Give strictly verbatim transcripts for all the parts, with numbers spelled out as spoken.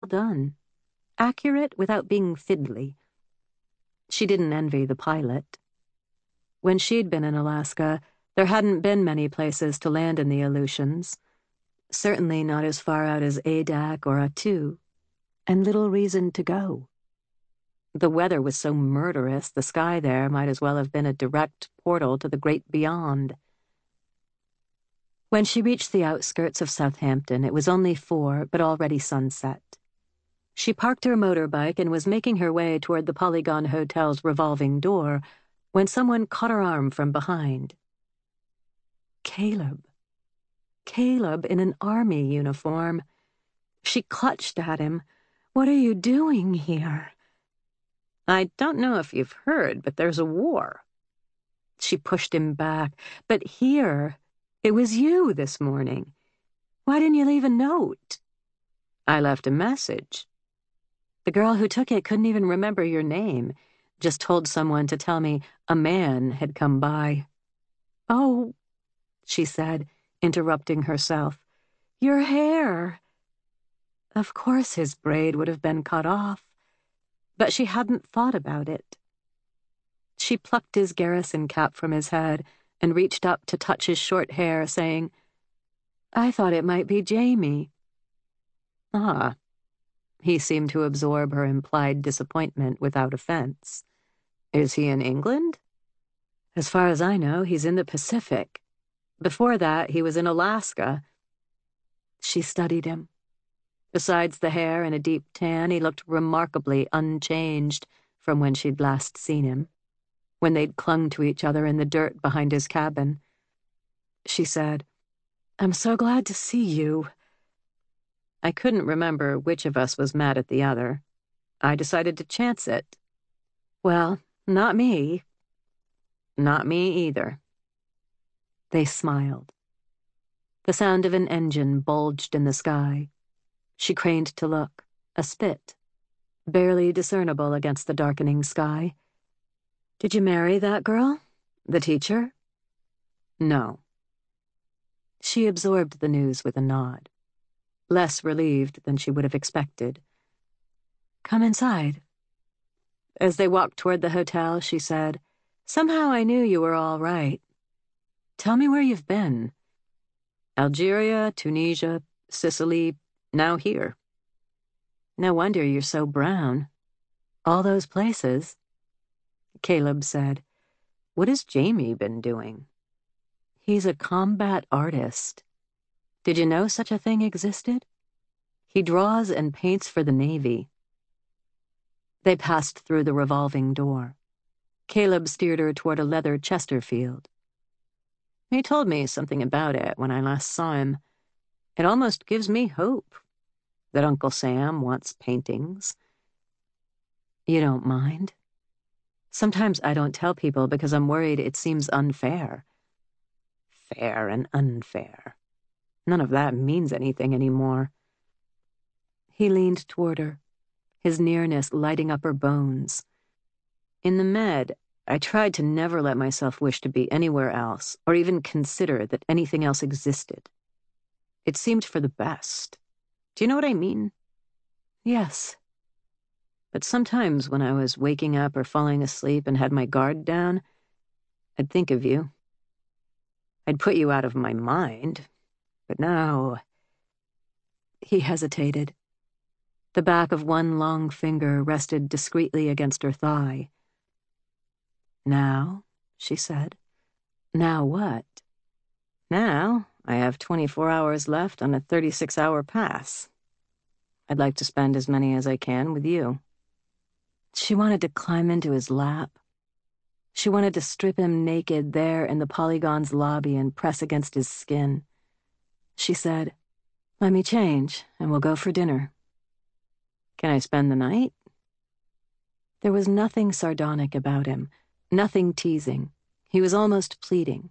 done. Accurate without being fiddly. She didn't envy the pilot. When she'd been in Alaska, there hadn't been many places to land in the Aleutians, certainly not as far out as Adak or Attu, and little reason to go. The weather was so murderous, the sky there might as well have been a direct portal to the great beyond. When she reached the outskirts of Southampton, it was only four, but already sunset. She parked her motorbike and was making her way toward the Polygon Hotel's revolving door when someone caught her arm from behind. Caleb. Caleb in an army uniform. She clutched at him. "What are you doing here?" "I don't know if you've heard, but there's a war." She pushed him back. "But here, it was you this morning. Why didn't you leave a note?" "I left a message. The girl who took it couldn't even remember your name, just told someone to tell me a man had come by." "Oh," she said, interrupting herself. "Your hair." Of course his braid would have been cut off, but she hadn't thought about it. She plucked his garrison cap from his head and reached up to touch his short hair, saying, "I thought it might be Jamie." "Ah." He seemed to absorb her implied disappointment without offense. "Is he in England?" "As far as I know, he's in the Pacific. Before that, he was in Alaska." She studied him. Besides the hair and a deep tan, he looked remarkably unchanged from when she'd last seen him, when they'd clung to each other in the dirt behind his cabin. She said, "I'm so glad to see you." I couldn't remember which of us was mad at the other. I decided to chance it. "Well, not me." "Not me either." They smiled. The sound of an engine bulged in the sky. She craned to look. A spit, barely discernible against the darkening sky. "Did you marry that girl? The teacher?" "No." She absorbed the news with a nod, less relieved than she would have expected. "Come inside." As they walked toward the hotel, she said, "Somehow I knew you were all right. Tell me where you've been." "Algeria, Tunisia, Sicily, now here." "No wonder you're so brown. All those places." Caleb said, "What has Jamie been doing?" "He's a combat artist. Did you know such a thing existed? He draws and paints for the Navy." They passed through the revolving door. Caleb steered her toward a leather Chesterfield. "He told me something about it when I last saw him. It almost gives me hope that Uncle Sam wants paintings." "You don't mind?" "Sometimes I don't tell people because I'm worried it seems unfair." "Fair and unfair. None of that means anything anymore." He leaned toward her, his nearness lighting up her bones. "In the Med, I tried to never let myself wish to be anywhere else, or even consider that anything else existed. It seemed for the best. Do you know what I mean?" "Yes." "But sometimes when I was waking up or falling asleep and had my guard down, I'd think of you. I'd put you out of my mind, but now—" He hesitated. The back of one long finger rested discreetly against her thigh. "Now," she said. "Now what?" "Now I have twenty-four hours left on a thirty-six hour pass. I'd like to spend as many as I can with you." She wanted to climb into his lap. She wanted to strip him naked there in the Polygon's lobby and press against his skin. She said, "Let me change, and we'll go for dinner." "Can I spend the night?" There was nothing sardonic about him, nothing teasing. He was almost pleading.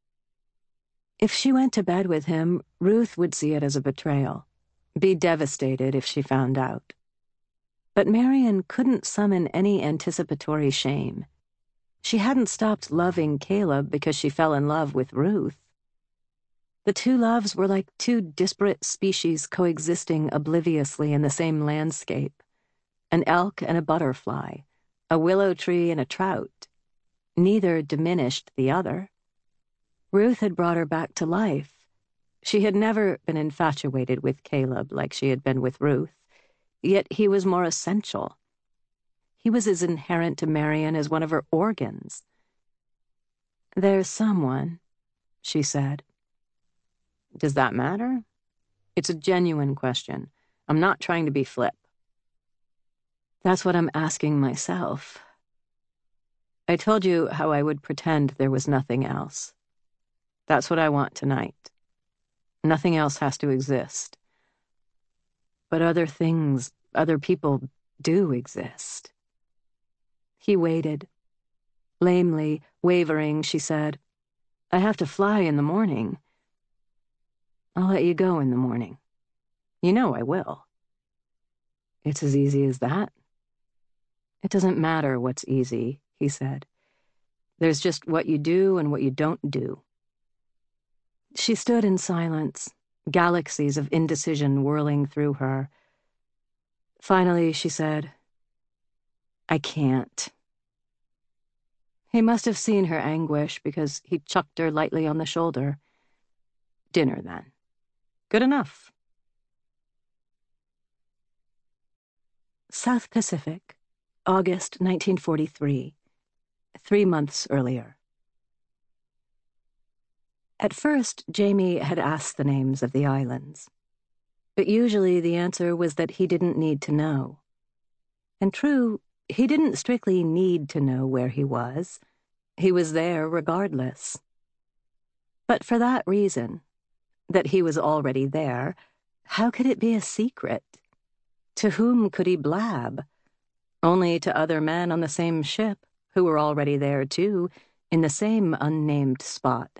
If she went to bed with him, Ruth would see it as a betrayal, be devastated if she found out. But Marion couldn't summon any anticipatory shame. She hadn't stopped loving Caleb because she fell in love with Ruth. The two loves were like two disparate species coexisting obliviously in the same landscape. An elk and a butterfly, a willow tree and a trout. Neither diminished the other. Ruth had brought her back to life. She had never been infatuated with Caleb like she had been with Ruth, yet he was more essential. He was as inherent to Marion as one of her organs. "There's someone," she said. "Does that matter? It's a genuine question. I'm not trying to be flip." "That's what I'm asking myself. I told you how I would pretend there was nothing else. That's what I want tonight. Nothing else has to exist. But other things, other people do exist." He waited. Lamely, wavering, she said, "I have to fly in the morning." "I'll let you go in the morning. You know I will." "It's as easy as that?" "It doesn't matter what's easy," he said. "There's just what you do and what you don't do." She stood in silence, galaxies of indecision whirling through her. Finally, she said, "I can't." He must have seen her anguish because he chucked her lightly on the shoulder. "Dinner, then. Good enough." South Pacific, August nineteen forty-three, three months earlier. At first, Jamie had asked the names of the islands, but usually the answer was that he didn't need to know. And true, he didn't strictly need to know where he was. He was there regardless. But for that reason, that he was already there, how could it be a secret? To whom could he blab? Only to other men on the same ship, who were already there too, in the same unnamed spot.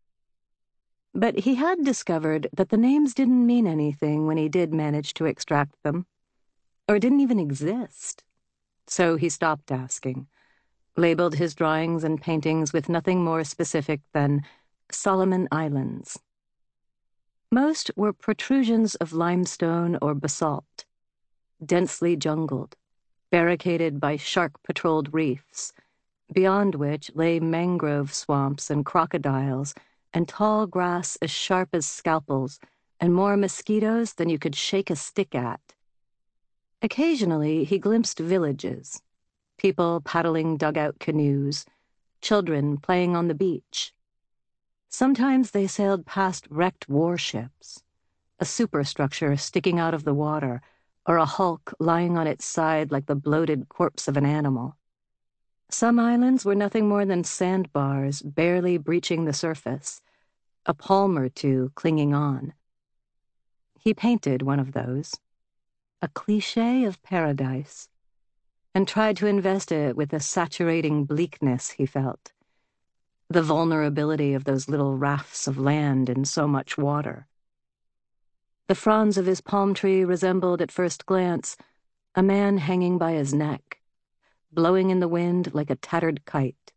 But he had discovered that the names didn't mean anything when he did manage to extract them, or didn't even exist. So he stopped asking, labeled his drawings and paintings with nothing more specific than Solomon Islands. Most were protrusions of limestone or basalt, densely jungled, barricaded by shark-patrolled reefs, beyond which lay mangrove swamps and crocodiles and tall grass as sharp as scalpels and more mosquitoes than you could shake a stick at. Occasionally he glimpsed villages, people paddling dugout canoes, children playing on the beach. Sometimes they sailed past wrecked warships, a superstructure sticking out of the water, or a hulk lying on its side like the bloated corpse of an animal. Some islands were nothing more than sandbars barely breaching the surface, a palm or two clinging on. He painted one of those, a cliché of paradise, and tried to invest it with the saturating bleakness he felt, the vulnerability of those little rafts of land in so much water. The fronds of his palm tree resembled at first glance a man hanging by his neck, blowing in the wind like a tattered kite.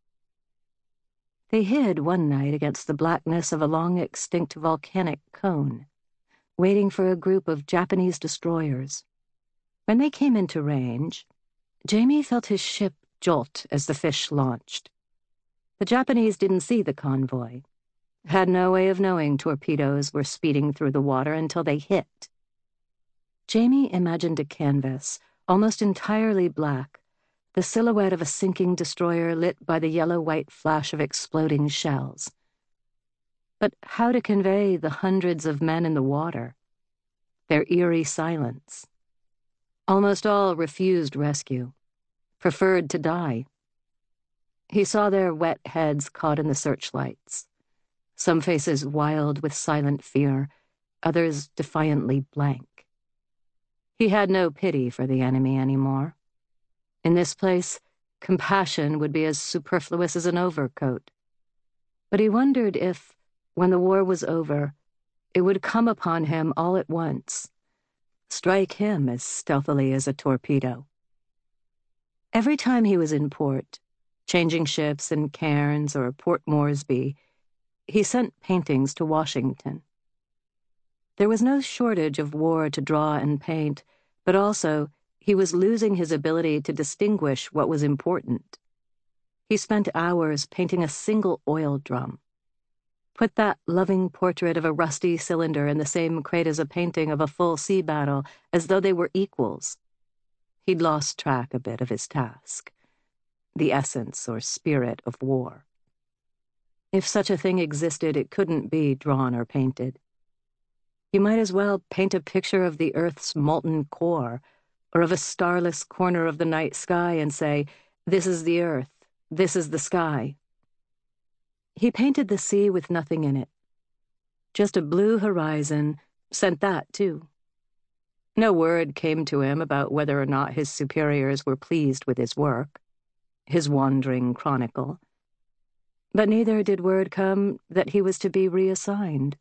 They hid one night against the blackness of a long-extinct volcanic cone, waiting for a group of Japanese destroyers. When they came into range, Jamie felt his ship jolt as the fish launched. The Japanese didn't see the convoy, had no way of knowing torpedoes were speeding through the water until they hit. Jamie imagined a canvas, almost entirely black, the silhouette of a sinking destroyer lit by the yellow-white flash of exploding shells. But how to convey the hundreds of men in the water? Their eerie silence. Almost all refused rescue, preferred to die. He saw their wet heads caught in the searchlights, some faces wild with silent fear, others defiantly blank. He had no pity for the enemy anymore. In this place, compassion would be as superfluous as an overcoat. But he wondered if, when the war was over, it would come upon him all at once, strike him as stealthily as a torpedo. Every time he was in port, changing ships in Cairns or Port Moresby, he sent paintings to Washington. There was no shortage of war to draw and paint, but also he was losing his ability to distinguish what was important. He spent hours painting a single oil drum. Put that loving portrait of a rusty cylinder in the same crate as a painting of a full sea battle, as though they were equals. He'd lost track a bit of his task, the essence or spirit of war. If such a thing existed, it couldn't be drawn or painted. You might as well paint a picture of the Earth's molten core, or of a starless corner of the night sky and say, "This is the Earth, this is the sky." He painted the sea with nothing in it. Just a blue horizon, sent that too. No word came to him about whether or not his superiors were pleased with his work, his wandering chronicle. But neither did word come that he was to be reassigned.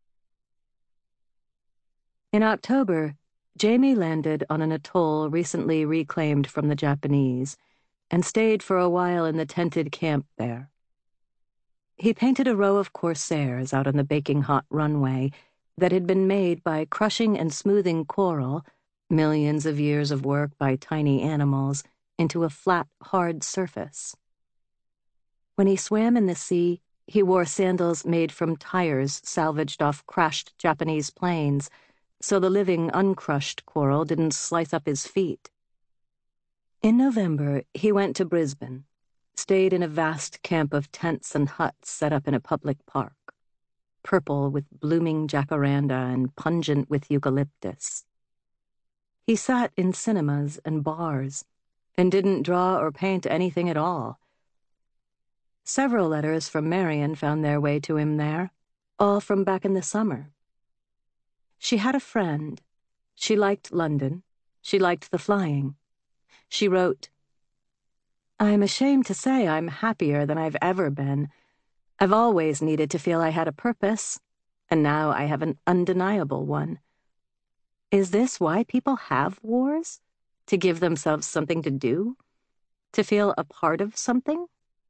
In October, Jamie landed on an atoll recently reclaimed from the Japanese and stayed for a while in the tented camp there. He painted a row of corsairs out on the baking hot runway that had been made by crushing and smoothing coral, millions of years of work by tiny animals, into a flat, hard surface. When he swam in the sea, he wore sandals made from tires salvaged off crashed Japanese planes, so the living, uncrushed coral didn't slice up his feet. In November, he went to Brisbane, stayed in a vast camp of tents and huts set up in a public park, purple with blooming jacaranda and pungent with eucalyptus. He sat in cinemas and bars, and didn't draw or paint anything at all. Several letters from Marion found their way to him there, all from back in the summer. She had a friend. She liked London. She liked the flying. She wrote, "I'm ashamed to say I'm happier than I've ever been. I've always needed to feel I had a purpose, and now I have an undeniable one. Is this why people have wars? To give themselves something to do? To feel a part of something?"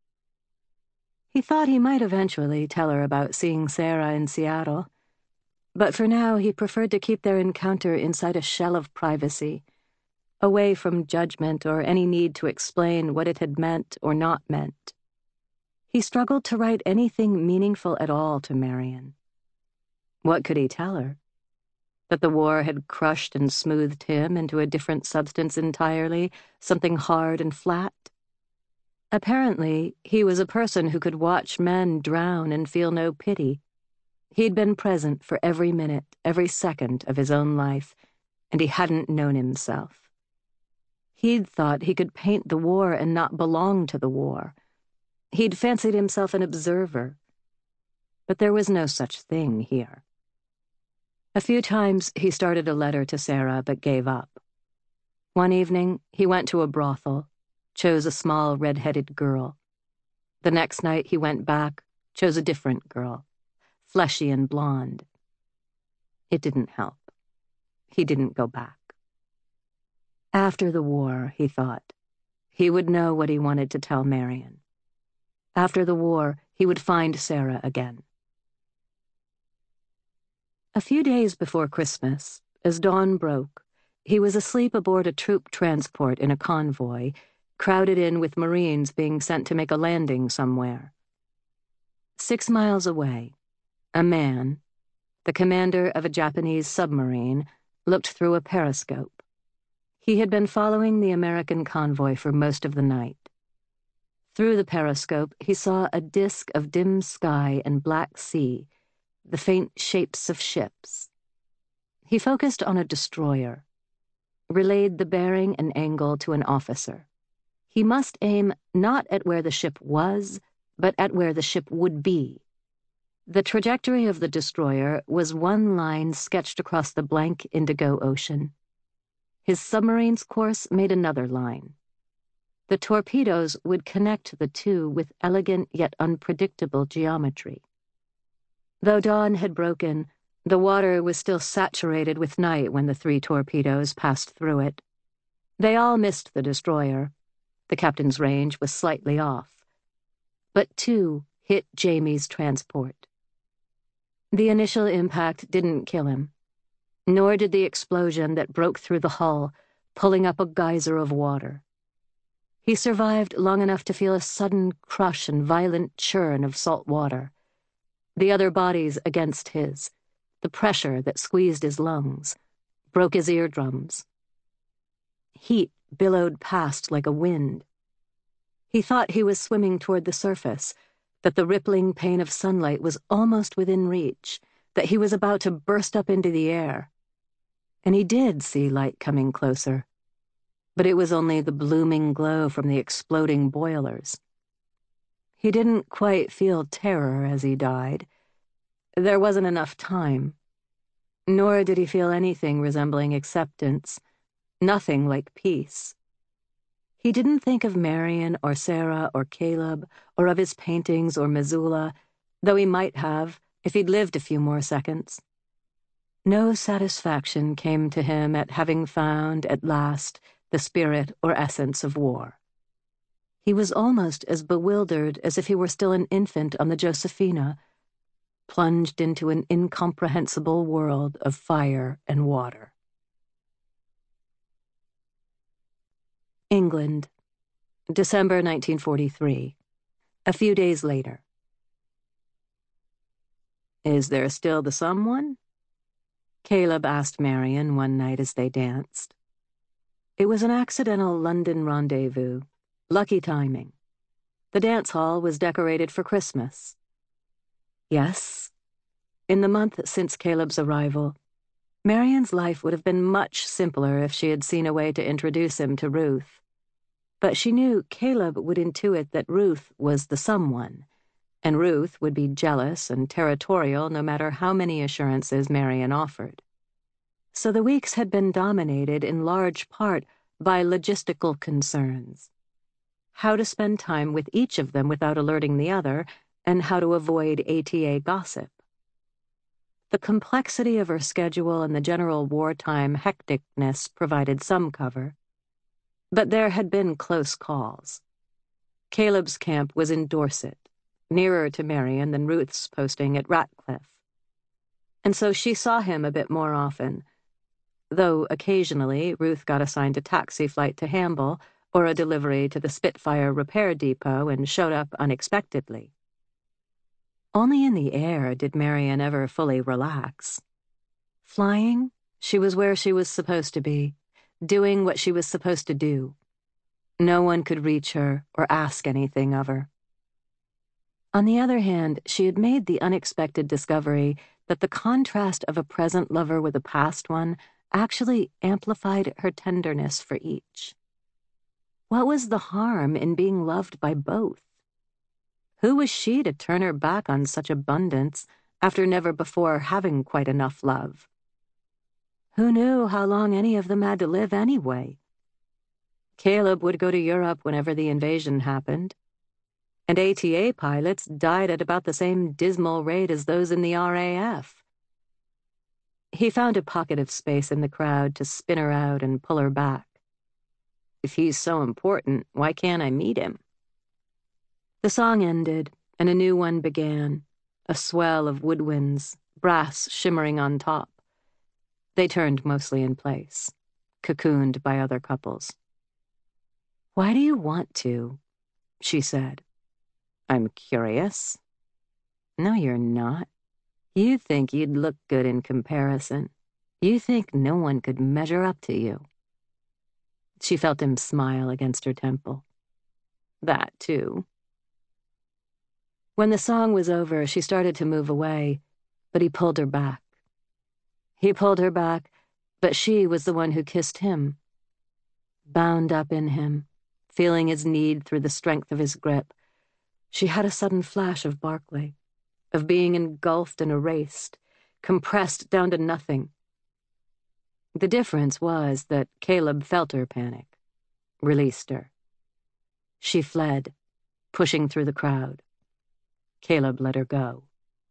He thought he might eventually tell her about seeing Sarah in Seattle, but for now he preferred to keep their encounter inside a shell of privacy, away from judgment or any need to explain what it had meant or not meant. He struggled to write anything meaningful at all to Marion. What could he tell her? That the war had crushed and smoothed him into a different substance entirely, something hard and flat? Apparently, he was a person who could watch men drown and feel no pity. He'd been present for every minute, every second of his own life, and he hadn't known himself. He'd thought he could paint the war and not belong to the war. He'd fancied himself an observer. But there was no such thing here. A few times he started a letter to Sarah but gave up. One evening, he went to a brothel, chose a small red-headed girl. The next night he went back, chose a different girl, fleshy and blonde. It didn't help. He didn't go back. After the war, he thought, he would know what he wanted to tell Marion. After the war, he would find Sarah again. A few days before Christmas, as dawn broke, he was asleep aboard a troop transport in a convoy, crowded in with Marines being sent to make a landing somewhere. Six miles away, a man, the commander of a Japanese submarine, looked through a periscope. He had been following the American convoy for most of the night. Through the periscope, he saw a disk of dim sky and black sea, the faint shapes of ships. He focused on a destroyer, relayed the bearing and angle to an officer. He must aim not at where the ship was, but at where the ship would be. The trajectory of the destroyer was one line sketched across the blank indigo ocean. His submarine's course made another line. The torpedoes would connect the two with elegant yet unpredictable geometry. Though dawn had broken, the water was still saturated with night when the three torpedoes passed through it. They all missed the destroyer. The captain's range was slightly off. But two hit Jamie's transport. The initial impact didn't kill him, nor did the explosion that broke through the hull, pulling up a geyser of water. He survived long enough to feel a sudden crush and violent churn of salt water, the other bodies against his, the pressure that squeezed his lungs, broke his eardrums. Heat billowed past like a wind. He thought he was swimming toward the surface, that the rippling pane of sunlight was almost within reach, that he was about to burst up into the air. And he did see light coming closer, but it was only the blooming glow from the exploding boilers. He didn't quite feel terror as he died. There wasn't enough time. Nor did he feel anything resembling acceptance, nothing like peace. He didn't think of Marion or Sarah or Caleb or of his paintings or Missoula, though he might have if he'd lived a few more seconds. No satisfaction came to him at having found, at last, the spirit or essence of war. He was almost as bewildered as if he were still an infant on the Josephina, plunged into an incomprehensible world of fire and water. England, December nineteen forty-three. A few days later. "Is there still the someone?" Caleb asked Marion one night as they danced. It was an accidental London rendezvous. Lucky timing. The dance hall was decorated for Christmas. Yes. In the month since Caleb's arrival, Marion's life would have been much simpler if she had seen a way to introduce him to Ruth. But she knew Caleb would intuit that Ruth was the someone, and Ruth would be jealous and territorial no matter how many assurances Marion offered. So the weeks had been dominated in large part by logistical concerns. How to spend time with each of them without alerting the other, and how to avoid A T A gossip. The complexity of her schedule and the general wartime hecticness provided some cover. But there had been close calls. Caleb's camp was in Dorset, nearer to Marion than Ruth's posting at Ratcliffe. And so she saw him a bit more often, though occasionally Ruth got assigned a taxi flight to Hamble or a delivery to the Spitfire repair depot and showed up unexpectedly. Only in the air did Marion ever fully relax. Flying, she was where she was supposed to be, doing what she was supposed to do. No one could reach her or ask anything of her. On the other hand, she had made the unexpected discovery that the contrast of a present lover with a past one actually amplified her tenderness for each. What was the harm in being loved by both? Who was she to turn her back on such abundance after never before having quite enough love? Who knew how long any of them had to live anyway? Caleb would go to Europe whenever the invasion happened, and A T A pilots died at about the same dismal rate as those in the R A F. He found a pocket of space in the crowd to spin her out and pull her back. If he's so important, why can't I meet him? The song ended, and a new one began, a swell of woodwinds, brass shimmering on top. They turned mostly in place, cocooned by other couples. "Why do you want to?" she said. "I'm curious." "No, you're not. You think you'd look good in comparison. You think no one could measure up to you." She felt him smile against her temple. "That, too." When the song was over, she started to move away, but he pulled her back. He pulled her back, but she was the one who kissed him. Bound up in him, feeling his need through the strength of his grip, she had a sudden flash of Barclay, of being engulfed and erased, compressed down to nothing. The difference was that Caleb felt her panic, released her. She fled, pushing through the crowd. Caleb let her go.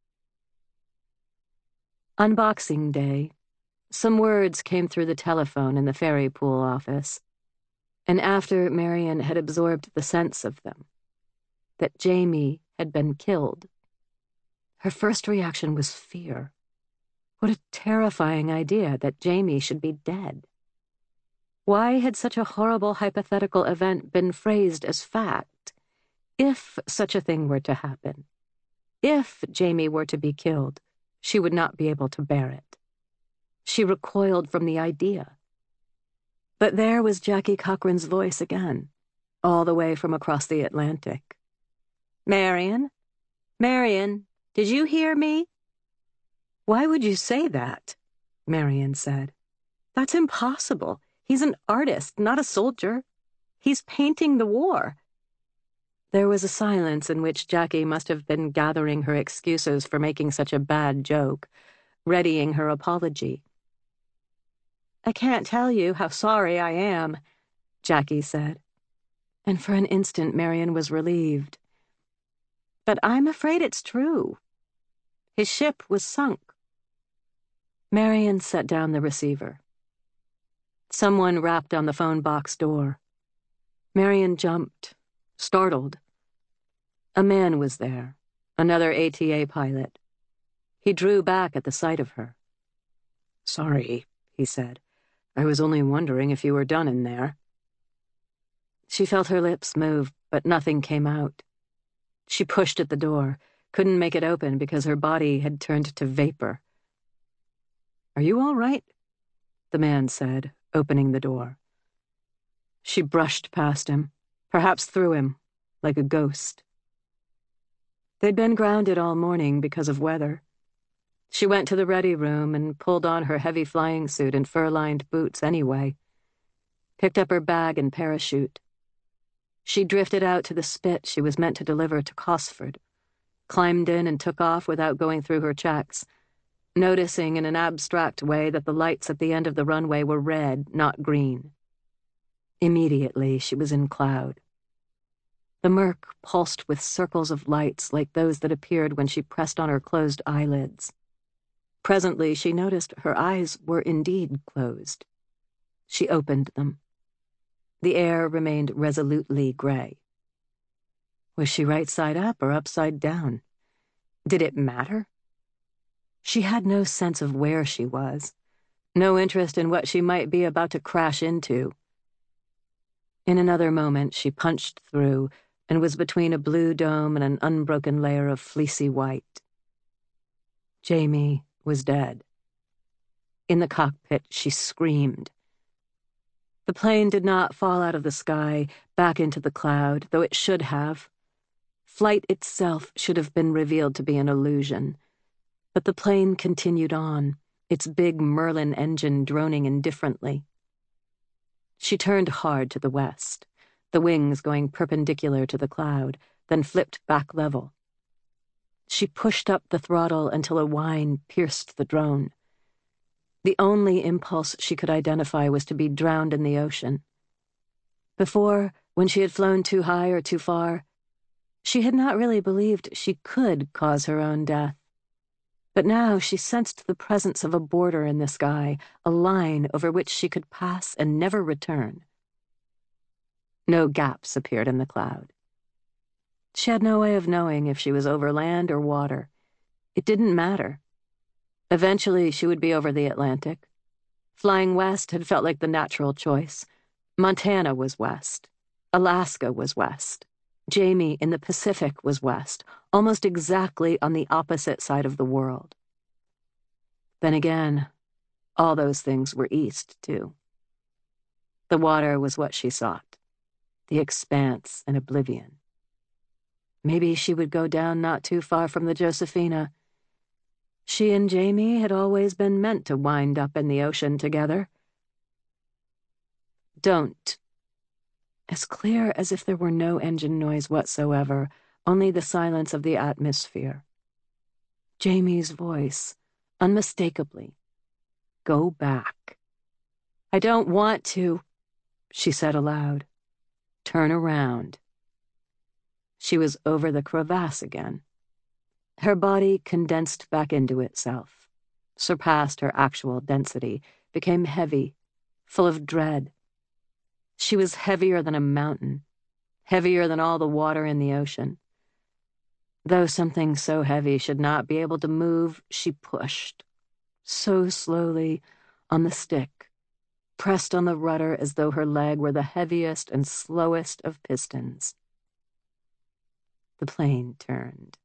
On Boxing Day, some words came through the telephone in the ferry pool office, and after Marion had absorbed the sense of them, that Jamie had been killed. Her first reaction was fear. What a terrifying idea that Jamie should be dead. Why had such a horrible hypothetical event been phrased as fact? If such a thing were to happen, if Jamie were to be killed, she would not be able to bear it. She recoiled from the idea. But there was Jackie Cochran's voice again, all the way from across the Atlantic. "Marion? Marion, did you hear me?" "Why would you say that?" Marion said. "That's impossible. He's an artist, not a soldier. He's painting the war." There was a silence in which Jackie must have been gathering her excuses for making such a bad joke, readying her apology. "I can't tell you how sorry I am," Jackie said. And for an instant Marion was relieved. "But I'm afraid it's true. His ship was sunk." Marion set down the receiver. Someone rapped on the phone box door. Marion jumped, startled. A man was there, another A T A pilot. He drew back at the sight of her. "Sorry," he said. "I was only wondering if you were done in there." She felt her lips move, but nothing came out. She pushed at the door, couldn't make it open because her body had turned to vapor. "Are you all right?" the man said, opening the door. She brushed past him, perhaps through him, like a ghost. They'd been grounded all morning because of weather. She went to the ready room and pulled on her heavy flying suit and fur-lined boots anyway. Picked up her bag and parachute. She drifted out to the spit she was meant to deliver to Cosford, climbed in and took off without going through her checks, noticing in an abstract way that the lights at the end of the runway were red, not green. Immediately, she was in cloud. The murk pulsed with circles of lights like those that appeared when she pressed on her closed eyelids. Presently, she noticed her eyes were indeed closed. She opened them. The air remained resolutely gray. Was she right side up or upside down? Did it matter? She had no sense of where she was, no interest in what she might be about to crash into. In another moment, she punched through and was between a blue dome and an unbroken layer of fleecy white. Jamie was dead. In the cockpit, she screamed. The plane did not fall out of the sky, back into the cloud, though it should have. Flight itself should have been revealed to be an illusion. But the plane continued on, its big Merlin engine droning indifferently. She turned hard to the west, the wings going perpendicular to the cloud, then flipped back level. She pushed up the throttle until a whine pierced the drone. The only impulse she could identify was to be drowned in the ocean. Before, when she had flown too high or too far, she had not really believed she could cause her own death. But now she sensed the presence of a border in the sky, a line over which she could pass and never return. No gaps appeared in the cloud. She had no way of knowing if she was over land or water. It didn't matter. Eventually, she would be over the Atlantic. Flying west had felt like the natural choice. Montana was west. Alaska was west. Jamie in the Pacific was west, almost exactly on the opposite side of the world. Then again, all those things were east, too. The water was what she sought, the expanse and oblivion. Maybe she would go down not too far from the Josephina. She and Jamie had always been meant to wind up in the ocean together. Don't. As clear as if there were no engine noise whatsoever, only the silence of the atmosphere. Jamie's voice, unmistakably. Go back. "I don't want to," she said aloud. "Turn around." She was over the crevasse again. Her body condensed back into itself, surpassed her actual density, became heavy, full of dread. She was heavier than a mountain, heavier than all the water in the ocean. Though something so heavy should not be able to move, she pushed, so slowly, on the stick, pressed on the rudder as though her leg were the heaviest and slowest of pistons. The plane turned.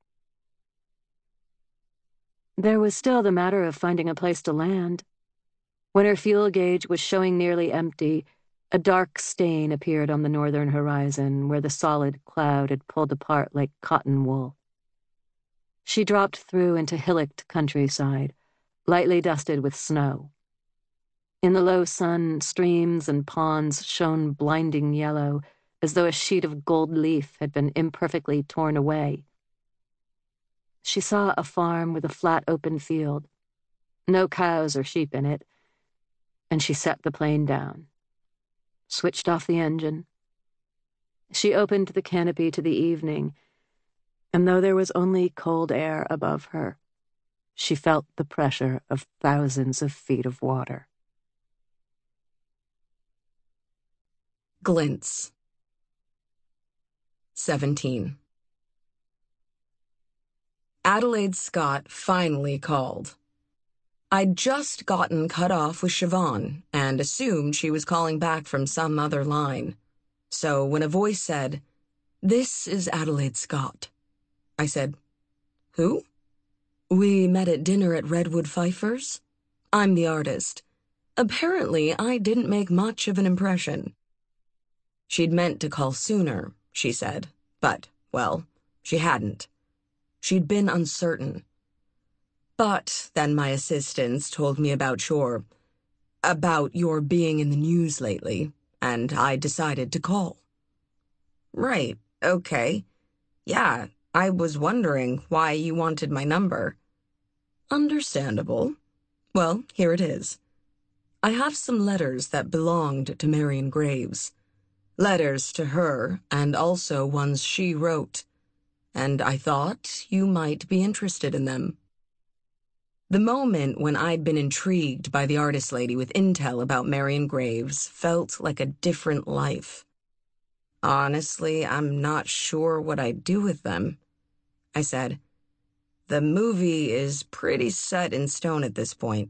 There was still the matter of finding a place to land. When her fuel gauge was showing nearly empty, a dark stain appeared on the northern horizon where the solid cloud had pulled apart like cotton wool. She dropped through into hillocked countryside, lightly dusted with snow. In the low sun, streams and ponds shone blinding yellow, as though a sheet of gold leaf had been imperfectly torn away. She saw a farm with a flat open field, no cows or sheep in it, and she set the plane down, switched off the engine. She opened the canopy to the evening, and though there was only cold air above her, she felt the pressure of thousands of feet of water. Glints. seventeen. Adelaide Scott finally called. I'd just gotten cut off with Siobhan and assumed she was calling back from some other line. So when a voice said, "This is Adelaide Scott," I said, "Who?" "We met at dinner at Redwood Pfeiffer's. I'm the artist. Apparently, I didn't make much of an impression." She'd meant to call sooner, she said, but, well, she hadn't. She'd been uncertain. But then my assistants told me about your... about your being in the news lately, and I decided to call. Right, okay. Yeah, I was wondering why you wanted my number. Understandable. Well, here it is. I have some letters that belonged to Marion Graves. Letters to her, and also ones she wrote. And I thought you might be interested in them. The moment when I'd been intrigued by the artist lady with intel about Marion Graves felt like a different life. Honestly, I'm not sure what I'd do with them, I said. The movie is pretty set in stone at this point.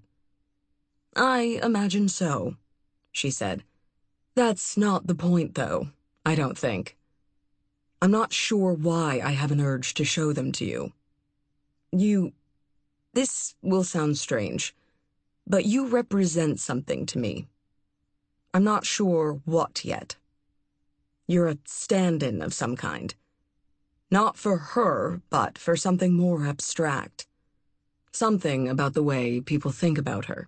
I imagine so, she said. That's not the point, though, I don't think. I'm not sure why I have an urge to show them to you. You... This will sound strange, but you represent something to me. I'm not sure what yet. You're a stand-in of some kind. Not for her, but for something more abstract. Something about the way people think about her.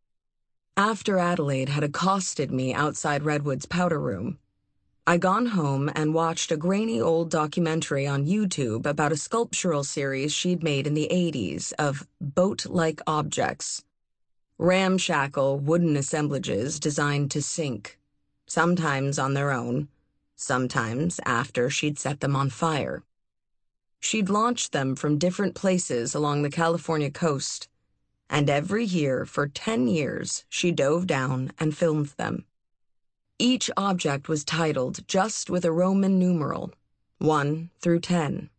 After Adelaide had accosted me outside Redwood's powder room, I'd gone home and watched a grainy old documentary on YouTube about a sculptural series she'd made in the eighties of boat-like objects. Ramshackle wooden assemblages designed to sink, sometimes on their own, sometimes after she'd set them on fire. She'd launched them from different places along the California coast, and every year for ten years she dove down and filmed them. Each object was titled just with a Roman numeral, one through ten.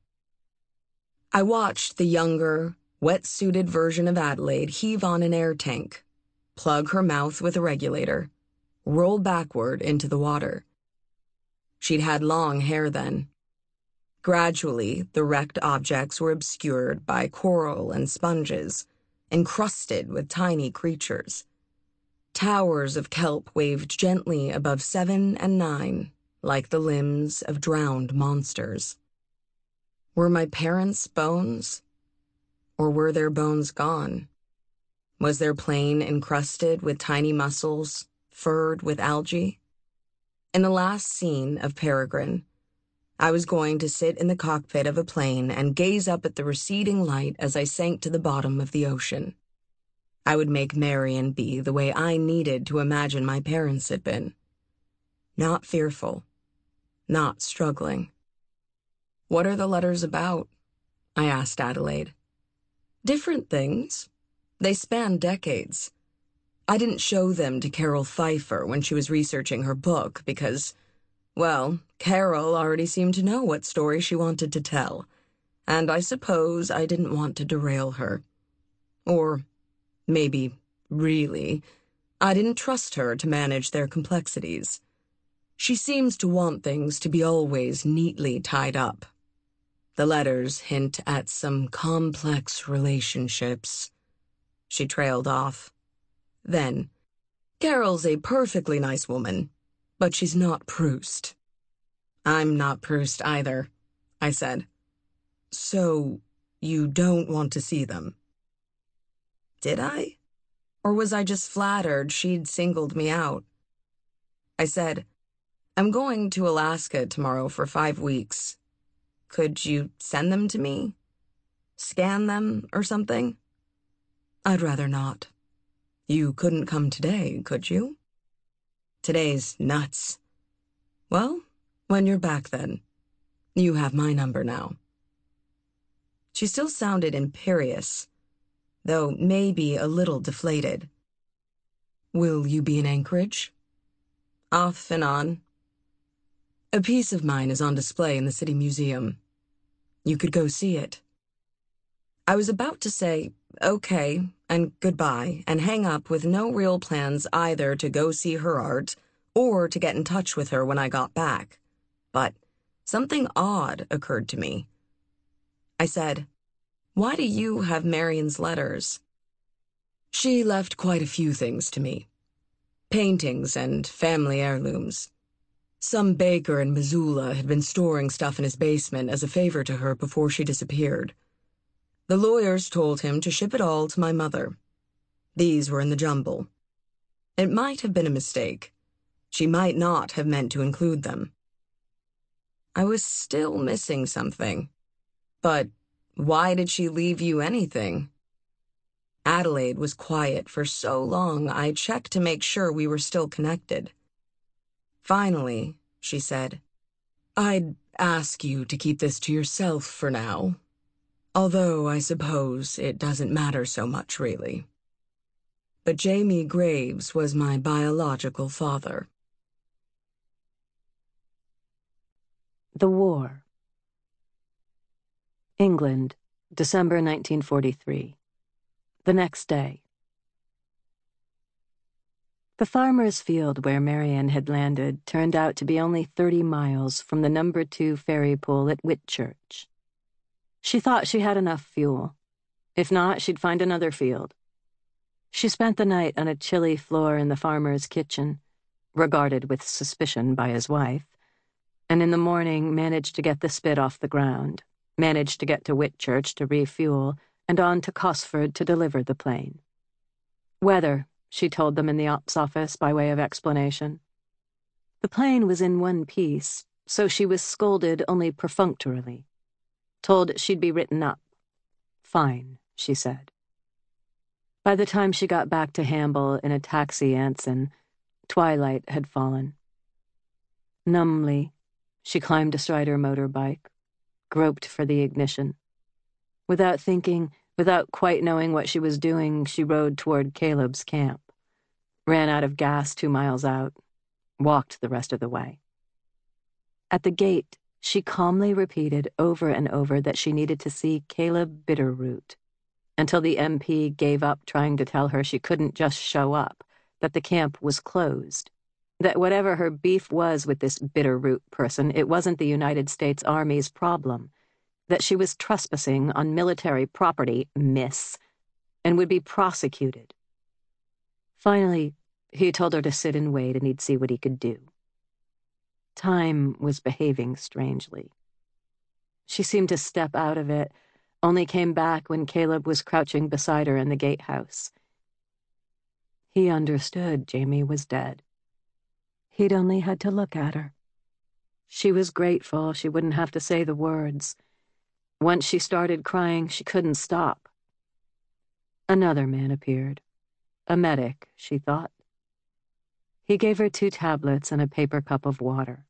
I watched the younger, wet-suited version of Adelaide heave on an air tank, plug her mouth with a regulator, roll backward into the water. She'd had long hair then. Gradually, the wrecked objects were obscured by coral and sponges, encrusted with tiny creatures. Towers of kelp waved gently above seven and nine, like the limbs of drowned monsters. Were my parents' bones? Or were their bones gone? Was their plane encrusted with tiny mussels, furred with algae? In the last scene of Peregrine, I was going to sit in the cockpit of a plane and gaze up at the receding light as I sank to the bottom of the ocean. I would make Marion be the way I needed to imagine my parents had been. Not fearful. Not struggling. What are the letters about? I asked Adelaide. Different things. They span decades. I didn't show them to Carol Pfeiffer when she was researching her book because, well, Carol already seemed to know what story she wanted to tell. and I suppose I didn't want to derail her. Or maybe, really, I didn't trust her to manage their complexities. She seems to want things to be always neatly tied up. The letters hint at some complex relationships. She trailed off. Then, Carol's a perfectly nice woman, but she's not Proust. I'm not Proust either, I said. So, you don't want to see them? Did I? Or was I just flattered she'd singled me out? I said, I'm going to Alaska tomorrow for five weeks. Could you send them to me? Scan them or something? I'd rather not. You couldn't come today, could you? Today's nuts. Well, when you're back then. You have my number now. She still sounded imperious, though maybe a little deflated. Will you be in Anchorage? Off and on. A piece of mine is on display in the City Museum. You could go see it. I was about to say, okay, and goodbye, and hang up with no real plans either to go see her art or to get in touch with her when I got back. But something odd occurred to me. I said, why do you have Marion's letters? She left quite a few things to me. Paintings and family heirlooms. Some baker in Missoula had been storing stuff in his basement as a favor to her before she disappeared. The lawyers told him to ship it all to my mother. These were in the jumble. It might have been a mistake. She might not have meant to include them. I was still missing something. But why did she leave you anything? Adelaide was quiet for so long I checked to make sure we were still connected. Finally, she said, I'd ask you to keep this to yourself for now. Although I suppose it doesn't matter so much, really. But Jamie Graves was my biological father. The War. England, December nineteen forty-three. The next day. The farmer's field where Marion had landed turned out to be only thirty miles from the number two ferry pool at Whitchurch. She thought she had enough fuel. If not, she'd find another field. She spent the night on a chilly floor in the farmer's kitchen, regarded with suspicion by his wife, and in the morning managed to get the spit off the ground, managed to get to Whitchurch to refuel, and on to Cosford to deliver the plane. Weather, she told them in the ops office by way of explanation. The plane was in one piece, so she was scolded only perfunctorily. Told she'd be written up. Fine, she said. By the time she got back to Hamble in a taxi Anson, twilight had fallen. Numbly, she climbed astride her motorbike, groped for the ignition. Without thinking, without quite knowing what she was doing, she rode toward Caleb's camp, ran out of gas two miles out, walked the rest of the way. At the gate, she calmly repeated over and over that she needed to see Caleb Bitterroot, until the M P gave up trying to tell her she couldn't just show up, that the camp was closed, that whatever her beef was with this Bitterroot person, it wasn't the United States Army's problem, that she was trespassing on military property, miss, and would be prosecuted. Finally, he told her to sit and wait and he'd see what he could do. Time was behaving strangely. She seemed to step out of it, only came back when Caleb was crouching beside her in the gatehouse. He understood Jamie was dead. He'd only had to look at her. She was grateful she wouldn't have to say the words. Once she started crying, she couldn't stop. Another man appeared. A medic, she thought. He gave her two tablets and a paper cup of water.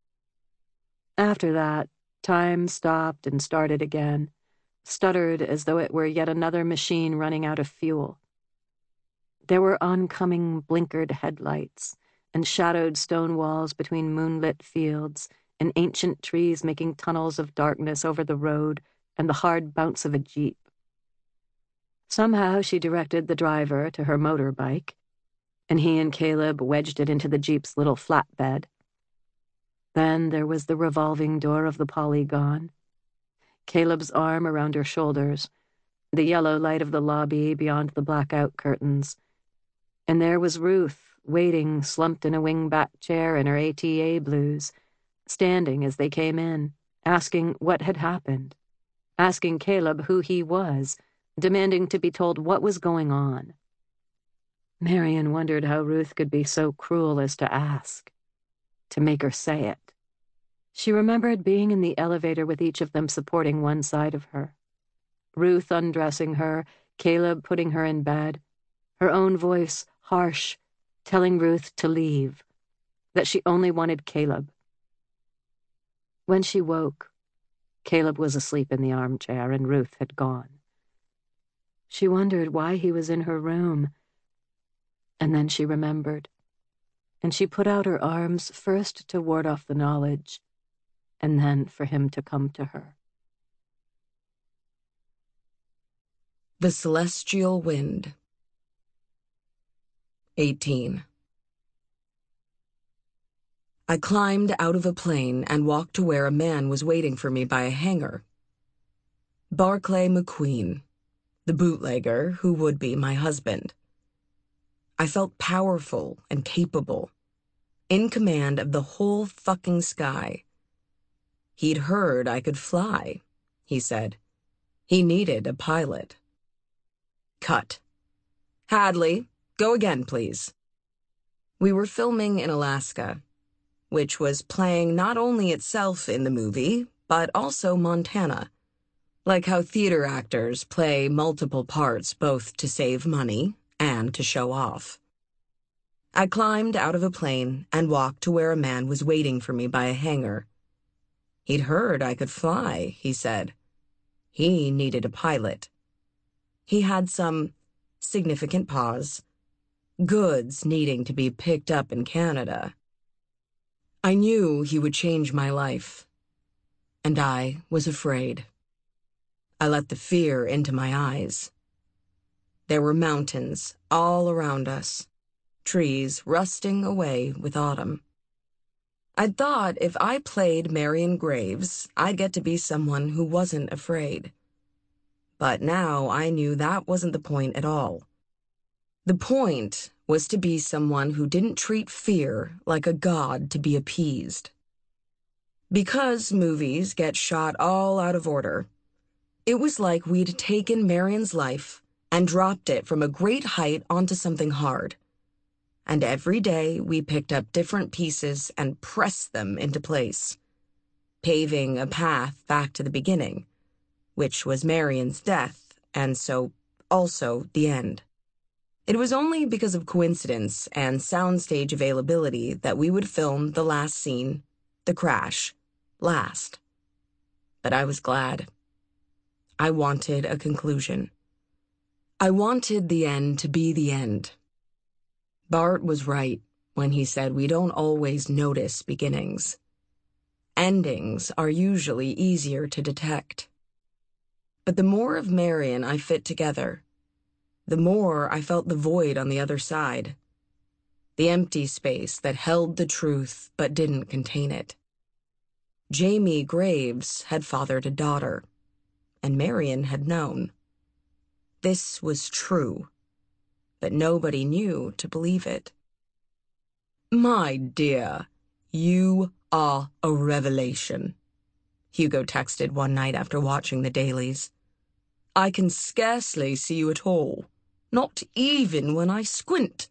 After that, time stopped and started again, stuttered as though it were yet another machine running out of fuel. There were oncoming blinkered headlights and shadowed stone walls between moonlit fields and ancient trees making tunnels of darkness over the road, and the hard bounce of a jeep. Somehow she directed the driver to her motorbike, and he and Caleb wedged it into the jeep's little flatbed. Then there was the revolving door of the Polygon, Caleb's arm around her shoulders, the yellow light of the lobby beyond the blackout curtains. And there was Ruth, waiting, slumped in a wingback chair in her A T A blues, standing as they came in, asking what had happened, asking Caleb who he was, demanding to be told what was going on. Marion wondered how Ruth could be so cruel as to ask, to make her say it. She remembered being in the elevator with each of them supporting one side of her. Ruth undressing her, Caleb putting her in bed, her own voice harsh, telling Ruth to leave, that she only wanted Caleb. When she woke, Caleb was asleep in the armchair and Ruth had gone. She wondered why he was in her room, and then she remembered, and she put out her arms first to ward off the knowledge, and then for him to come to her. The Celestial Wind. eighteen. I climbed out of a plane and walked to where a man was waiting for me by a hangar. Barclay McQueen, the bootlegger who would be my husband. I felt powerful and capable, in command of the whole fucking sky. He'd heard I could fly, he said. He needed a pilot. Cut. Hadley, go again, please. We were filming in Alaska, which was playing not only itself in the movie, but also Montana, like how theater actors play multiple parts both to save money and to show off. I climbed out of a plane and walked to where a man was waiting for me by a hangar. He'd heard I could fly, he said. He needed a pilot. He had some significant pause. Goods needing to be picked up in Canada. I knew he would change my life, and I was afraid. I let the fear into my eyes. There were mountains all around us, trees rusting away with autumn. I'd thought if I played Marion Graves, I'd get to be someone who wasn't afraid. But now I knew that wasn't the point at all. The point was to be someone who didn't treat fear like a god to be appeased. Because movies get shot all out of order, it was like we'd taken Marion's life and dropped it from a great height onto something hard. And every day we picked up different pieces and pressed them into place, paving a path back to the beginning, which was Marion's death, and so also the end. It was only because of coincidence and soundstage availability that we would film the last scene, the crash, last. But I was glad. I wanted a conclusion. I wanted the end to be the end. Bart was right when he said we don't always notice beginnings. Endings are usually easier to detect. But the more of Marion I fit together, the more I felt the void on the other side, the empty space that held the truth but didn't contain it. Jamie Graves had fathered a daughter, and Marion had known. This was true, but nobody knew to believe it. My dear, you are a revelation, Hugo texted one night after watching the dailies. I can scarcely see you at all, not even when I squint.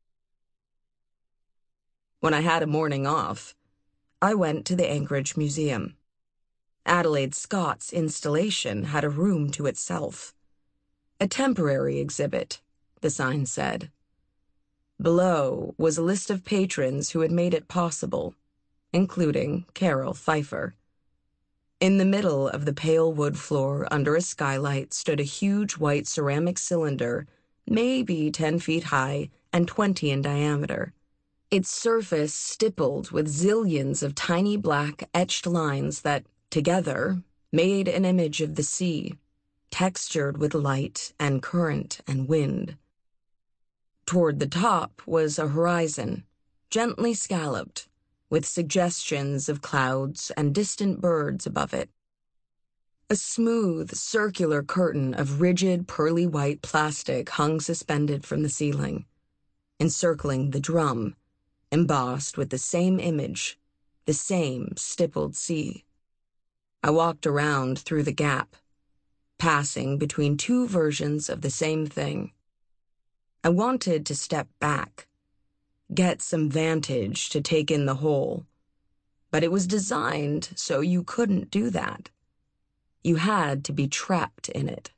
When I had a morning off, I went to the Anchorage Museum. Adelaide Scott's installation had a room to itself. A temporary exhibit, the sign said. Below was a list of patrons who had made it possible, including Carol Pfeiffer. In the middle of the pale wood floor under a skylight stood a huge white ceramic cylinder, maybe ten feet high and twenty in diameter. Its surface stippled with zillions of tiny black etched lines that, together, made an image of the sea, textured with light and current and wind. Toward the top was a horizon, gently scalloped, with suggestions of clouds and distant birds above it. A smooth, circular curtain of rigid, pearly white plastic hung suspended from the ceiling, encircling the drum, embossed with the same image, the same stippled sea. I walked around through the gap, passing between two versions of the same thing. I wanted to step back, get some vantage to take in the whole, but it was designed so you couldn't do that. You had to be trapped in it.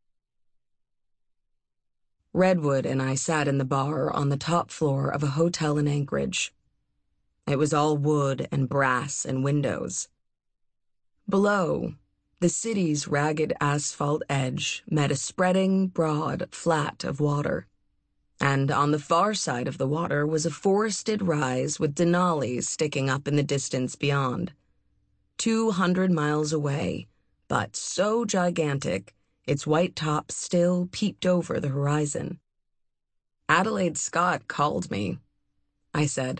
Redwood and I sat in the bar on the top floor of a hotel in Anchorage. It was all wood and brass and windows. Below, the city's ragged asphalt edge met a spreading, broad flat of water. And on the far side of the water was a forested rise with Denali sticking up in the distance beyond. Two hundred miles away, but so gigantic, its white top still peeped over the horizon. Adelaide Scott called me, I said.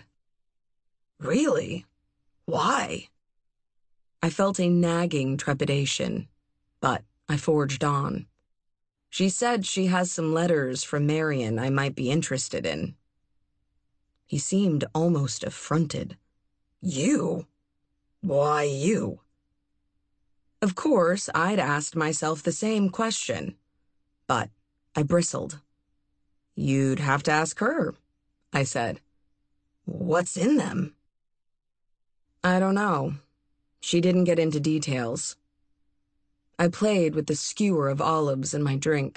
Really? Why? I felt a nagging trepidation, but I forged on. She said she has some letters from Marion I might be interested in. He seemed almost affronted. You? Why you? Of course, I'd asked myself the same question, but I bristled. You'd have to ask her, I said. What's in them? I don't know. She didn't get into details. I played with the skewer of olives in my drink.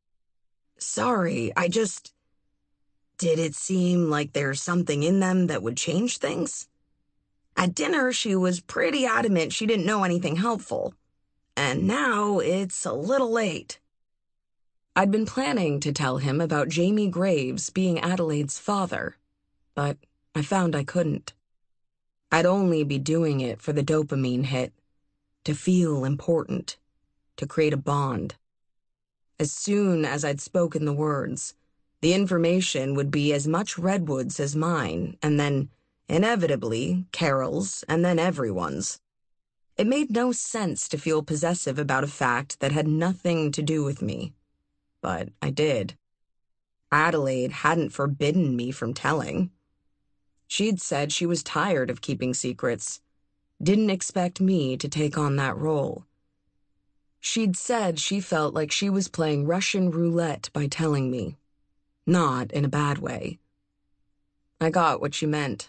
Sorry, I just... Did it seem like there's something in them that would change things? At dinner, she was pretty adamant she didn't know anything helpful. And now it's a little late. I'd been planning to tell him about Jamie Graves being Adelaide's father, but I found I couldn't. I'd only be doing it for the dopamine hit, to feel important, to create a bond. As soon as I'd spoken the words, the information would be as much Redwood's as mine, and then, inevitably, Carol's, and then everyone's. It made no sense to feel possessive about a fact that had nothing to do with me. But I did. Adelaide hadn't forbidden me from telling. She'd said she was tired of keeping secrets, didn't expect me to take on that role. She'd said she felt like she was playing Russian roulette by telling me, not in a bad way. I got what she meant.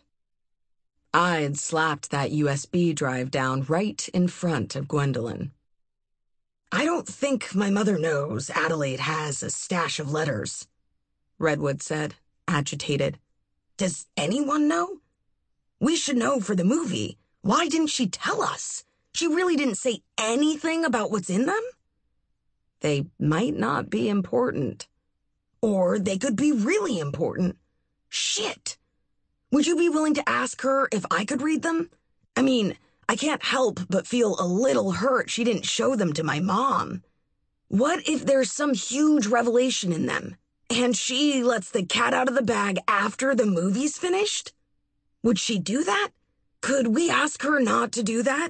I'd slapped that U S B drive down right in front of Gwendolyn. I don't think my mother knows Adelaide has a stash of letters, Redwood said, agitated. Does anyone know? We should know for the movie. Why didn't she tell us? She really didn't say anything about what's in them? They might not be important. Or they could be really important. Shit. Would you be willing to ask her if I could read them? I mean, I can't help but feel a little hurt she didn't show them to my mom. What if there's some huge revelation in them, and she lets the cat out of the bag after the movie's finished? Would she do that? Could we ask her not to do that?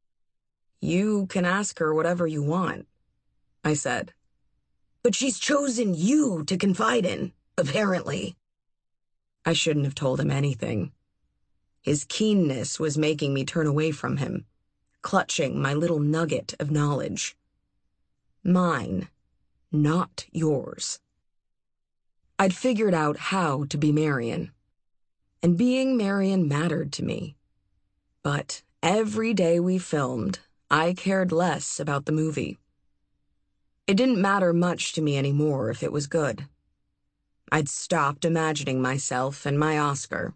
You can ask her whatever you want, I said. But she's chosen you to confide in, apparently. I shouldn't have told him anything. His keenness was making me turn away from him, clutching my little nugget of knowledge. Mine, not yours. I'd figured out how to be Marion, and being Marion mattered to me. But every day we filmed, I cared less about the movie. It didn't matter much to me anymore if it was good. I'd stopped imagining myself and my Oscar.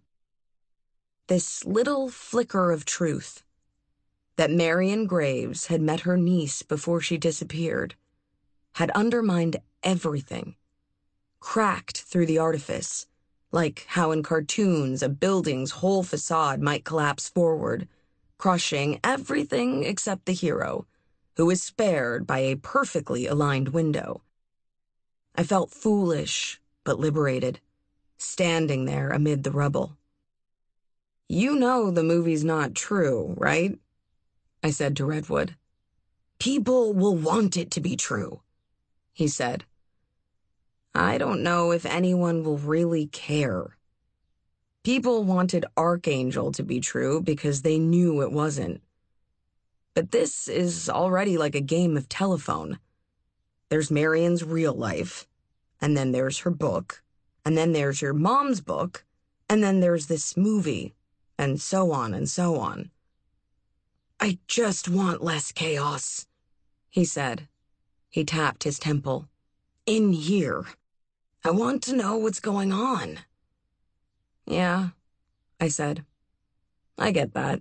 This little flicker of truth, that Marion Graves had met her niece before she disappeared, had undermined everything, cracked through the artifice, like how in cartoons a building's whole facade might collapse forward, crushing everything except the hero, who was spared by a perfectly aligned window. I felt foolish but liberated, standing there amid the rubble. "You know the movie's not true, right?" I said to Redwood. "People will want it to be true," he said. "I don't know if anyone will really care. People wanted Archangel to be true because they knew it wasn't. But this is already like a game of telephone. There's Marion's real life, and then there's her book, and then there's your mom's book, and then there's this movie, and so on and so on." "I just want less chaos," he said. He tapped his temple. "In here. I want to know what's going on." "Yeah," I said. "I get that."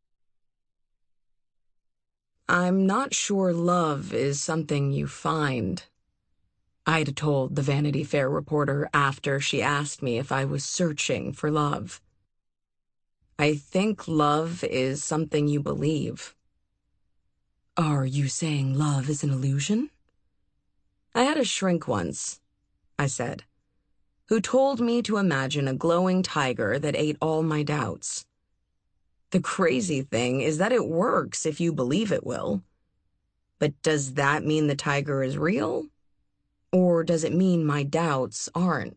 "I'm not sure love is something you find," I'd told the Vanity Fair reporter after she asked me if I was searching for love. "I think love is something you believe." "Are you saying love is an illusion?" "I had a shrink once," I said, "who told me to imagine a glowing tiger that ate all my doubts. The crazy thing is that it works if you believe it will. But does that mean the tiger is real? Or does it mean my doubts aren't?"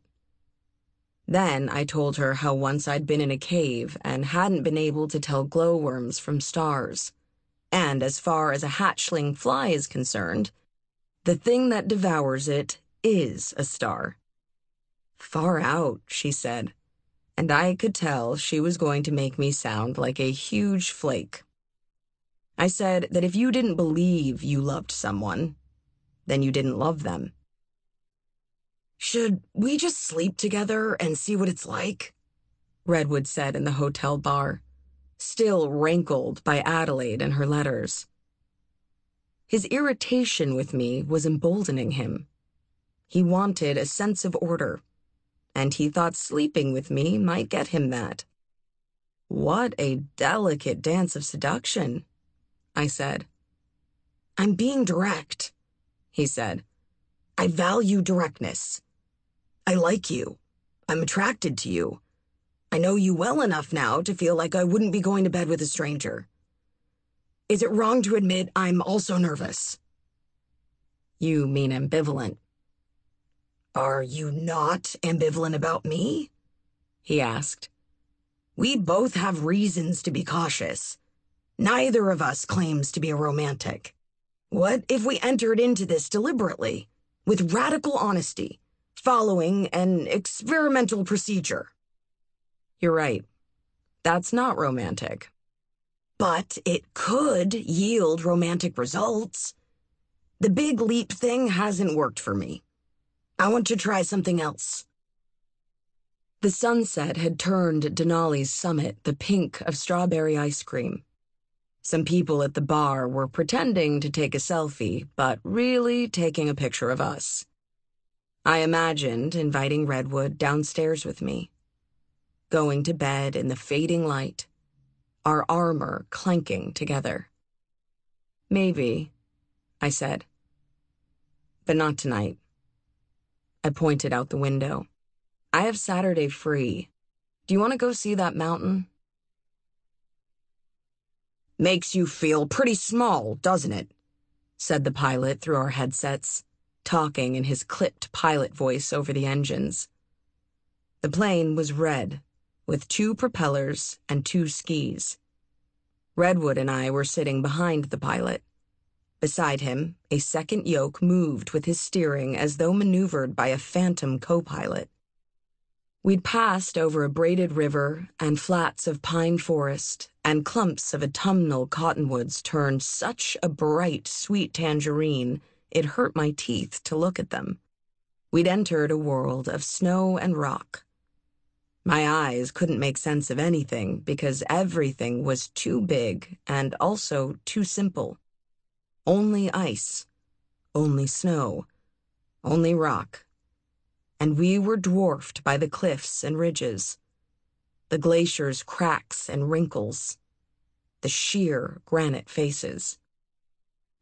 Then I told her how once I'd been in a cave and hadn't been able to tell glowworms from stars. And as far as a hatchling fly is concerned, the thing that devours it is a star. "Far out," she said, and I could tell she was going to make me sound like a huge flake. I said that if you didn't believe you loved someone, then you didn't love them. "Should we just sleep together and see what it's like?" Redwood said in the hotel bar, still rankled by Adelaide and her letters. His irritation with me was emboldening him. He wanted a sense of order, and he thought sleeping with me might get him that. "What a delicate dance of seduction," I said. "I'm being direct," he said. "I value directness. I like you. I'm attracted to you. I know you well enough now to feel like I wouldn't be going to bed with a stranger. Is it wrong to admit I'm also nervous?" "You mean ambivalent." "Are you not ambivalent about me?" he asked. "We both have reasons to be cautious. Neither of us claims to be a romantic. What if we entered into this deliberately, with radical honesty, following an experimental procedure?" "You're right. That's not romantic." "But it could yield romantic results. The big leap thing hasn't worked for me. I want to try something else." The sunset had turned Denali's summit the pink of strawberry ice cream. Some people at the bar were pretending to take a selfie, but really taking a picture of us. I imagined inviting Redwood downstairs with me, going to bed in the fading light, our armor clanking together. "Maybe," I said. "But not tonight." I pointed out the window. "I have Saturday free. Do you want to go see that mountain?" "Makes you feel pretty small, doesn't it?" said the pilot through our headsets, talking in his clipped pilot voice over the engines. The plane was red, with two propellers and two skis. Redwood and I were sitting behind the pilot. Beside him, a second yoke moved with his steering as though maneuvered by a phantom co-pilot. We'd passed over a braided river and flats of pine forest, and clumps of autumnal cottonwoods turned such a bright, sweet tangerine it hurt my teeth to look at them. We'd entered a world of snow and rock. My eyes couldn't make sense of anything because everything was too big and also too simple. Only ice, only snow, only rock. And we were dwarfed by the cliffs and ridges, the glaciers' cracks and wrinkles, the sheer granite faces.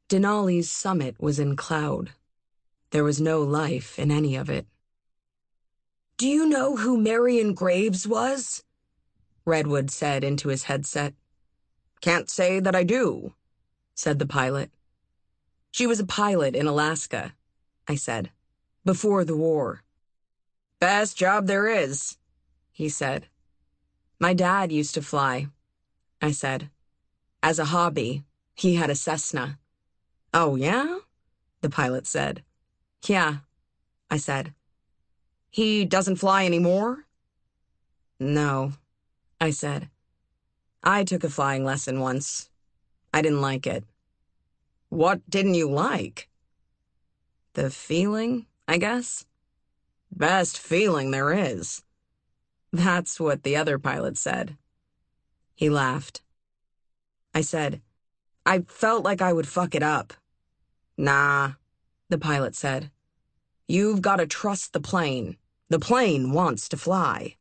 Denali's summit was in cloud. There was no life in any of it. "Do you know who Marion Graves was?" Redwood said into his headset. "Can't say that I do," said the pilot. "She was a pilot in Alaska," I said, "before the war." "Best job there is," he said. "My dad used to fly," I said. "As a hobby, he had a Cessna." "Oh, yeah?" the pilot said. "Yeah," I said. "He doesn't fly anymore?" "No," I said. "I took a flying lesson once. I didn't like it." "What didn't you like?" "The feeling, I guess." "Best feeling there is." That's what the other pilot said. He laughed. I said, "I felt like I would fuck it up." "Nah," the pilot said. "You've got to trust the plane. The plane wants to fly."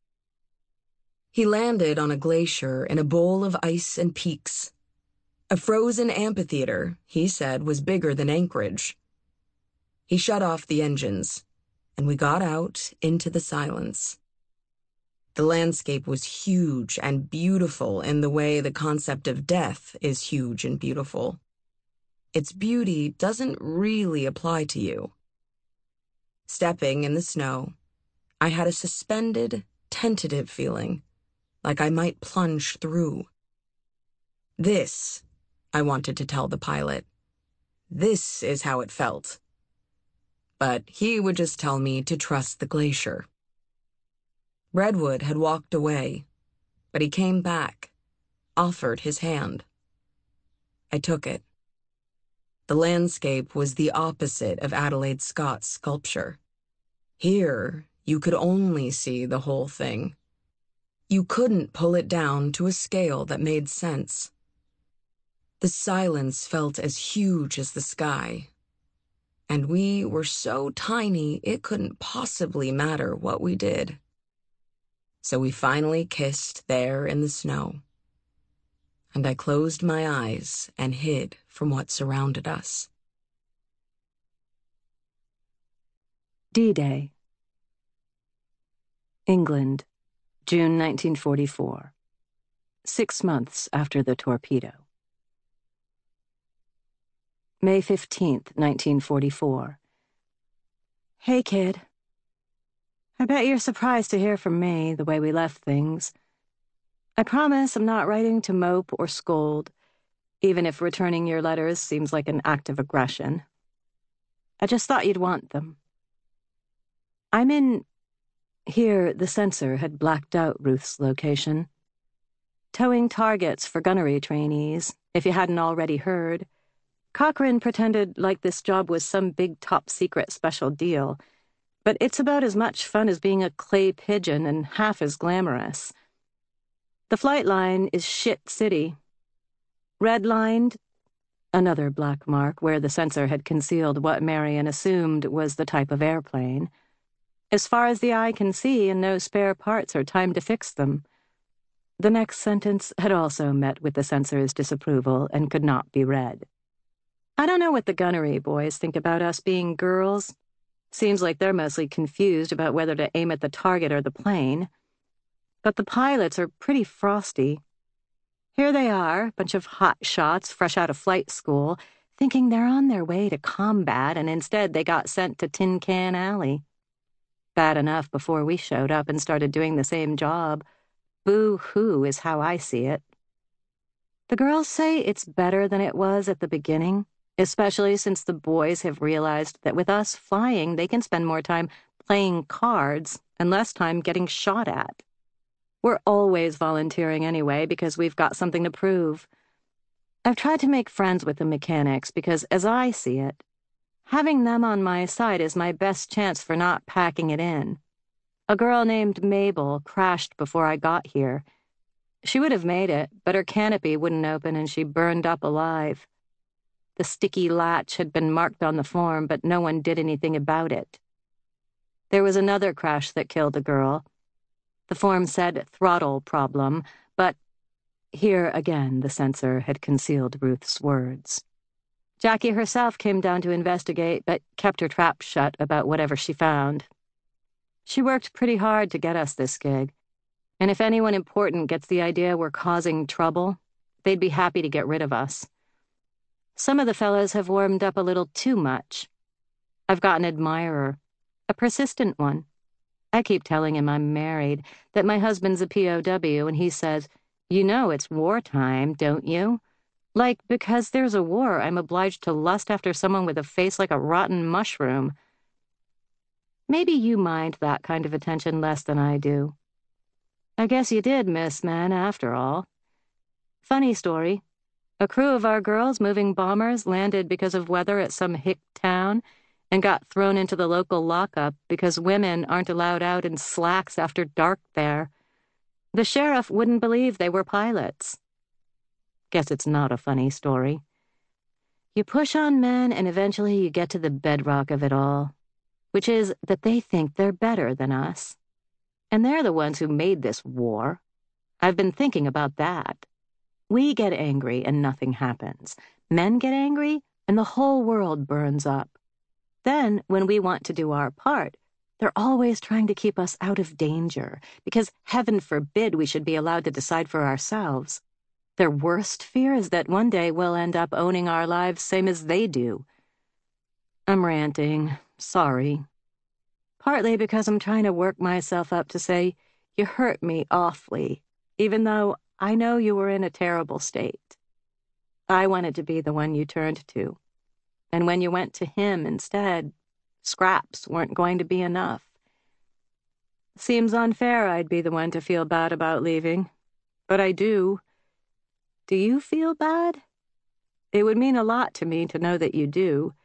He landed on a glacier in a bowl of ice and peaks. A frozen amphitheater, he said, was bigger than Anchorage. He shut off the engines, and we got out into the silence. The landscape was huge and beautiful in the way the concept of death is huge and beautiful. Its beauty doesn't really apply to you. Stepping in the snow, I had a suspended, tentative feeling, like I might plunge through. This, I wanted to tell the pilot. This is how it felt. But he would just tell me to trust the glacier. Redwood had walked away, but he came back, offered his hand. I took it. The landscape was the opposite of Adelaide Scott's sculpture. Here, you could only see the whole thing. You couldn't pull it down to a scale that made sense. The silence felt as huge as the sky, and we were so tiny it couldn't possibly matter what we did. So we finally kissed there in the snow, and I closed my eyes and hid from what surrounded us. D-Day. England, June nineteen forty-four. Six months after the torpedo. May fifteenth, nineteen forty-four. Hey, kid. I bet you're surprised to hear from me the way we left things. I promise I'm not writing to mope or scold, even if returning your letters seems like an act of aggression. I just thought you'd want them. I'm in... Here, the censor had blacked out Ruth's location. Towing targets for gunnery trainees, if you hadn't already heard. Cochrane pretended like this job was some big top-secret special deal, but it's about as much fun as being a clay pigeon and half as glamorous. The flight line is Shit City. Red-lined, another black mark where the censor had concealed what Marion assumed was the type of airplane. As far as the eye can see, and no spare parts or time to fix them. The next sentence had also met with the censor's disapproval and could not be read. I don't know what the gunnery boys think about us being girls. Seems like they're mostly confused about whether to aim at the target or the plane. But the pilots are pretty frosty. Here they are, bunch of hot shots fresh out of flight school, thinking they're on their way to combat, and instead they got sent to Tin Can Alley. Bad enough before we showed up and started doing the same job. Boo-hoo is how I see it. The girls say it's better than it was at the beginning, especially since the boys have realized that with us flying, they can spend more time playing cards and less time getting shot at. We're always volunteering anyway because we've got something to prove. I've tried to make friends with the mechanics because, as I see it, having them on my side is my best chance for not packing it in. A girl named Mabel crashed before I got here. She would have made it, but her canopy wouldn't open and she burned up alive. The sticky latch had been marked on the form, but no one did anything about it. There was another crash that killed a girl. The form said throttle problem, but here again the censor had concealed Ruth's words. Jackie herself came down to investigate, but kept her trap shut about whatever she found. She worked pretty hard to get us this gig, and if anyone important gets the idea we're causing trouble, they'd be happy to get rid of us. Some of the fellas have warmed up a little too much. I've got an admirer, a persistent one. I keep telling him I'm married, that my husband's a P O W, and he says, "You know it's wartime, don't you? Like, because there's a war, I'm obliged to lust after someone with a face like a rotten mushroom." Maybe you mind that kind of attention less than I do. I guess you did miss men, after all. Funny story. A crew of our girls moving bombers landed because of weather at some hick town and got thrown into the local lockup because women aren't allowed out in slacks after dark there. The sheriff wouldn't believe they were pilots. Guess it's not a funny story. You push on men and eventually you get to the bedrock of it all, which is that they think they're better than us. And they're the ones who made this war. I've been thinking about that. We get angry and nothing happens. Men get angry and the whole world burns up. Then, when we want to do our part, they're always trying to keep us out of danger, because heaven forbid we should be allowed to decide for ourselves. Their worst fear is that one day we'll end up owning our lives same as they do. I'm ranting. Sorry. Partly because I'm trying to work myself up to say, you hurt me awfully, even though I know you were in a terrible state. I wanted to be the one you turned to. And when you went to him instead, scraps weren't going to be enough. Seems unfair I'd be the one to feel bad about leaving, but I do. Do you feel bad? It would mean a lot to me to know that you do.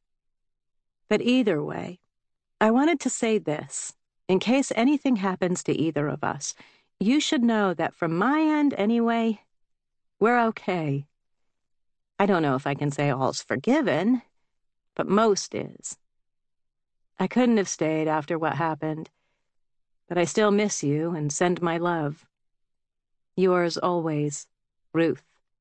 But either way, I wanted to say this. In case anything happens to either of us, you should know that from my end anyway, we're okay. I don't know if I can say all's forgiven, but most is. I couldn't have stayed after what happened, but I still miss you and send my love. Yours always, Ruth.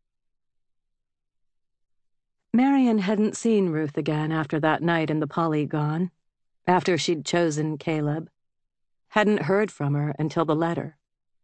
Marion hadn't seen Ruth again after that night in the Polygon, after she'd chosen Caleb. Hadn't heard from her until the letter.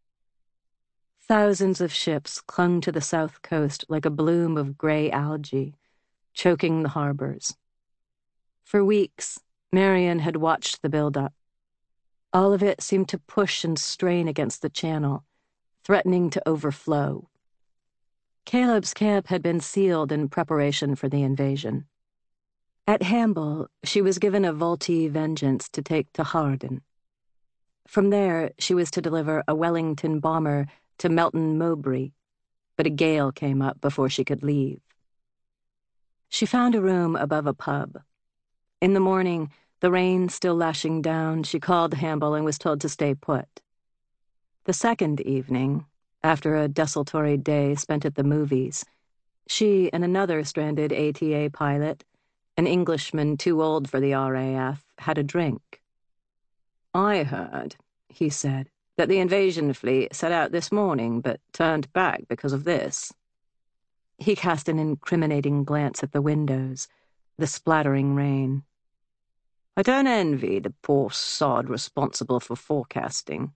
Thousands of ships clung to the south coast like a bloom of gray algae, choking the harbors. For weeks, Marion had watched the buildup. All of it seemed to push and strain against the channel, threatening to overflow. Caleb's camp had been sealed in preparation for the invasion. At Hamble, she was given a Vultee vengeance to take to Harden. From there, she was to deliver a Wellington bomber to Melton Mowbray, but a gale came up before she could leave. She found a room above a pub. In the morning, the rain still lashing down, she called Hamble and was told to stay put. The second evening, after a desultory day spent at the movies, she and another stranded A T A pilot, an Englishman too old for the R A F, had a drink. "I heard," he said, "that the invasion fleet set out this morning but turned back because of this." He cast an incriminating glance at the windows, the splattering rain. "I don't envy the poor sod responsible for forecasting."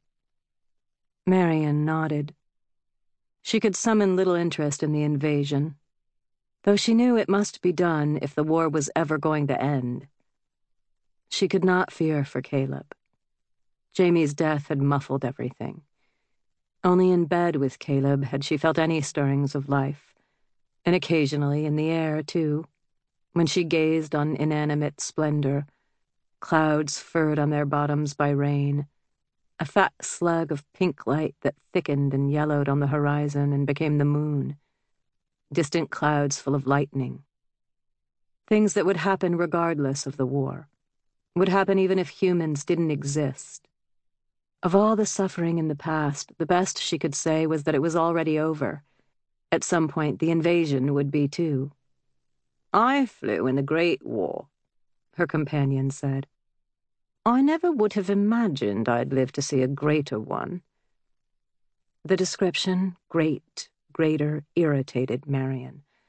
Marion nodded. She could summon little interest in the invasion, though she knew it must be done if the war was ever going to end. She could not fear for Caleb. Jamie's death had muffled everything. Only in bed with Caleb had she felt any stirrings of life, and occasionally in the air, too, when she gazed on inanimate splendor, clouds furred on their bottoms by rain, a fat slug of pink light that thickened and yellowed on the horizon and became the moon, distant clouds full of lightning. Things that would happen regardless of the war, would happen even if humans didn't exist. Of all the suffering in the past, the best she could say was that it was already over. At some point, the invasion would be, too. "I flew in the Great War," her companion said. "I never would have imagined I'd live to see a greater one." The description, great, greater, irritated Marion.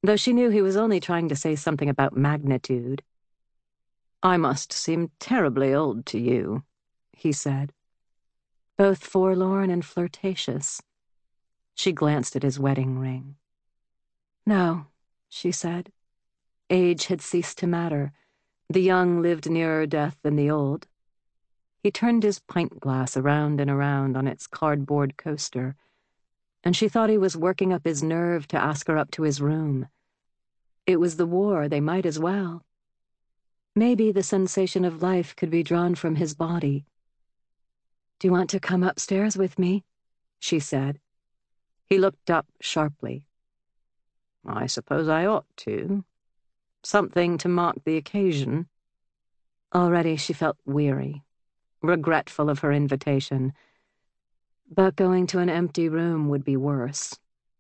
though she knew he was only trying to say something about magnitude. "I must seem terribly old to you," he said. "Both forlorn and flirtatious." She glanced at his wedding ring. "No," she said. Age had ceased to matter. The young lived nearer death than the old. He turned his pint glass around and around on its cardboard coaster, and she thought he was working up his nerve to ask her up to his room. It was the war, they might as well. Maybe the sensation of life could be drawn from his body. "Do you want to come upstairs with me?" she said. He looked up sharply. "I suppose I ought to. Something to mark the occasion." Already she felt weary, regretful of her invitation, but going to an empty room would be worse.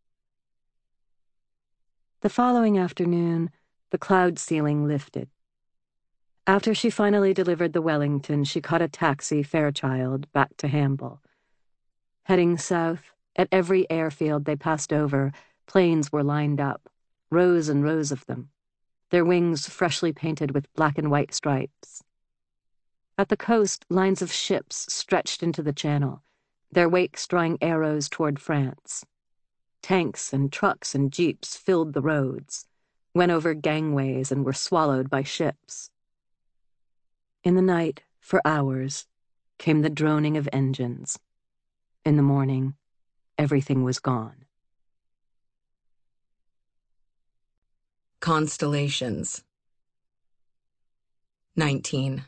The following afternoon, the cloud ceiling lifted. After she finally delivered the Wellington, she caught a taxi Fairchild back to Hamble. Heading south, at every airfield they passed over, planes were lined up, rows and rows of them, their wings freshly painted with black and white stripes. At the coast, lines of ships stretched into the channel, their wakes drawing arrows toward France. Tanks and trucks and jeeps filled the roads, went over gangways and were swallowed by ships. In the night, for hours, came the droning of engines. In the morning, everything was gone. Constellations. nineteen.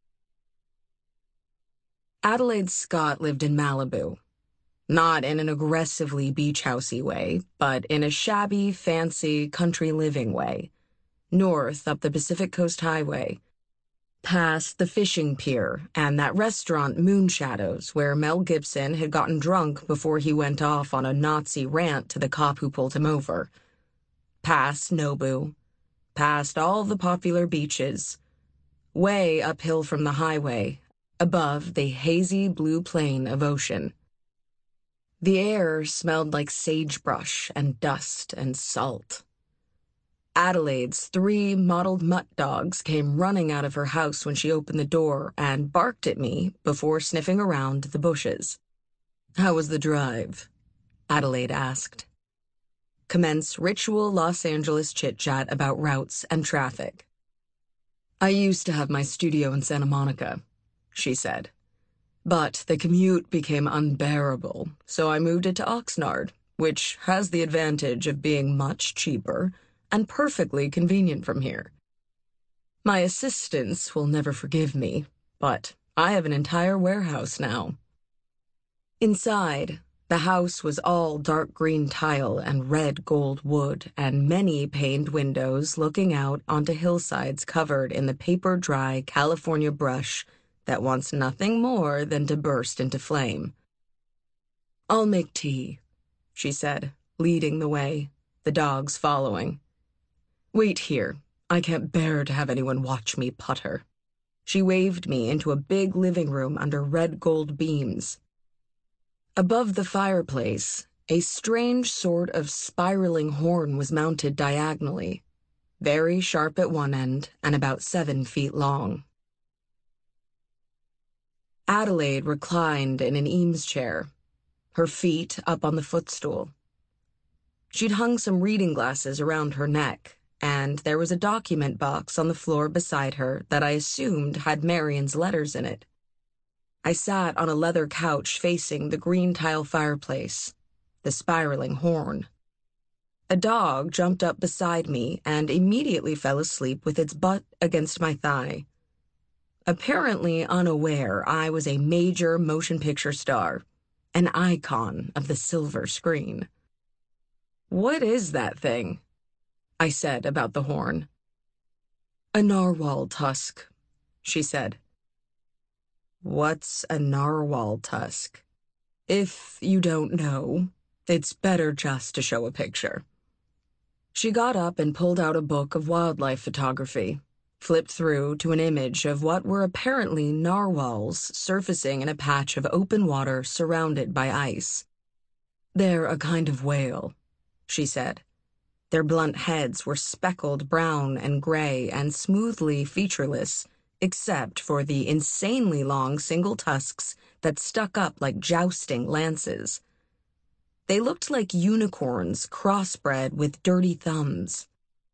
Adelaide Scott lived in Malibu. Not in an aggressively beach-housey way, but in a shabby, fancy, country living way. North up the Pacific Coast Highway, past the fishing pier and that restaurant Moonshadows where Mel Gibson had gotten drunk before he went off on a Nazi rant to the cop who pulled him over. Past Nobu, past all the popular beaches, way uphill from the highway, above the hazy blue plain of ocean. The air smelled like sagebrush and dust and salt. Adelaide's three mottled mutt dogs came running out of her house when she opened the door and barked at me before sniffing around the bushes. "How was the drive?" Adelaide asked. Commence ritual Los Angeles chit-chat about routes and traffic. "I used to have my studio in Santa Monica," she said. "But the commute became unbearable, so I moved it to Oxnard, which has the advantage of being much cheaper and perfectly convenient from here. My assistants will never forgive me, but I have an entire warehouse now." Inside, the house was all dark green tile and red gold wood and many paned windows looking out onto hillsides covered in the paper-dry California brush that wants nothing more than to burst into flame. "I'll make tea," she said, leading the way, the dogs following. "Wait here. I can't bear to have anyone watch me putter." She waved me into a big living room under red gold beams. Above the fireplace, a strange sort of spiraling horn was mounted diagonally, very sharp at one end and about seven feet long. Adelaide reclined in an Eames chair, her feet up on the footstool. She'd hung some reading glasses around her neck, and there was a document box on the floor beside her that I assumed had Marian's letters in it. I sat on a leather couch facing the green tile fireplace, the spiraling horn. A dog jumped up beside me and immediately fell asleep with its butt against my thigh. Apparently unaware I was a major motion picture star, an icon of the silver screen. "What is that thing?" I said about the horn. "A narwhal tusk," she said. "What's a narwhal tusk? If you don't know, it's better just to show a picture." She got up and pulled out a book of wildlife photography, flipped through to an image of what were apparently narwhals surfacing in a patch of open water surrounded by ice. "They're a kind of whale," she said. Their blunt heads were speckled brown and gray and smoothly featureless, except for the insanely long single tusks that stuck up like jousting lances. They looked like unicorns crossbred with dirty thumbs.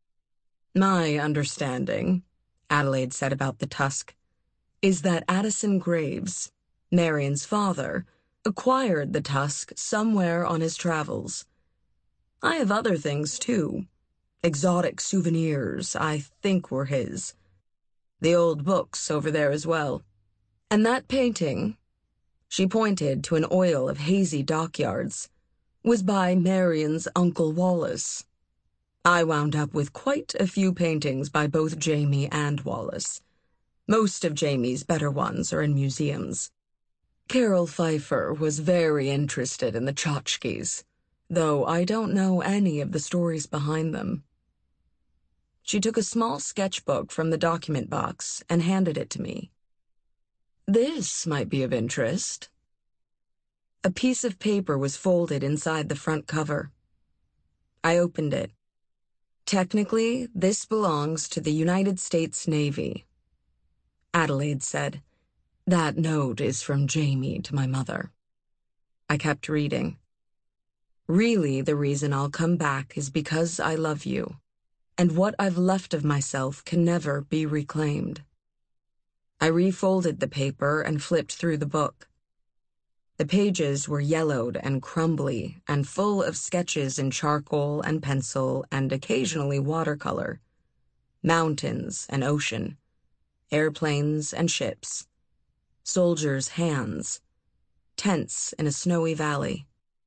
"My understanding," Adelaide said about the tusk, "is that Addison Graves, Marion's father, acquired the tusk somewhere on his travels. I have other things, too. Exotic souvenirs, I think, were his. The old books over there as well. And that painting," she pointed to an oil of hazy dockyards, "was by Marion's Uncle Wallace. I wound up with quite a few paintings by both Jamie and Wallace. Most of Jamie's better ones are in museums. Carol Pfeiffer was very interested in the tchotchkes, though I don't know any of the stories behind them." She took a small sketchbook from the document box and handed it to me. "This might be of interest." A piece of paper was folded inside the front cover. I opened it. "Technically, this belongs to the United States Navy," Adelaide said. "That note is from Jamie to my mother." I kept reading. "Really, the reason I'll come back is because I love you, and what I've left of myself can never be reclaimed." I refolded the paper and flipped through the book. The pages were yellowed and crumbly and full of sketches in charcoal and pencil and occasionally watercolor. Mountains and ocean, airplanes and ships, soldiers' hands, tents in a snowy valley.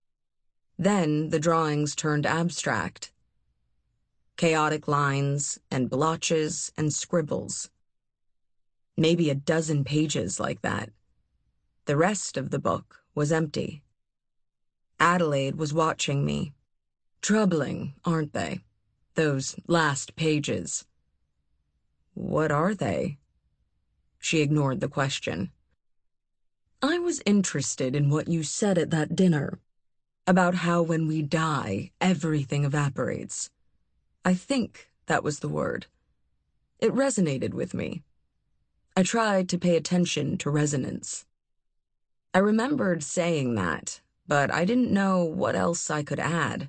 Then the drawings turned abstract. Chaotic lines and blotches and scribbles. Maybe a dozen pages like that. The rest of the book was empty. Adelaide was watching me. Troubling, aren't they? Those last pages. "What are they?" She ignored the question. "I was interested in what you said at that dinner, about how when we die, everything evaporates. I think that was the word. It resonated with me. I tried to pay attention to resonance. I remembered saying that, but I didn't know what else I could add.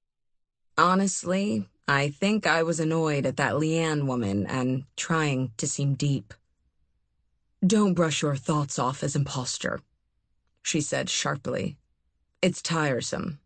Honestly, I think I was annoyed at that Leanne woman and trying to seem deep." "Don't brush your thoughts off as imposture," she said sharply. "It's tiresome."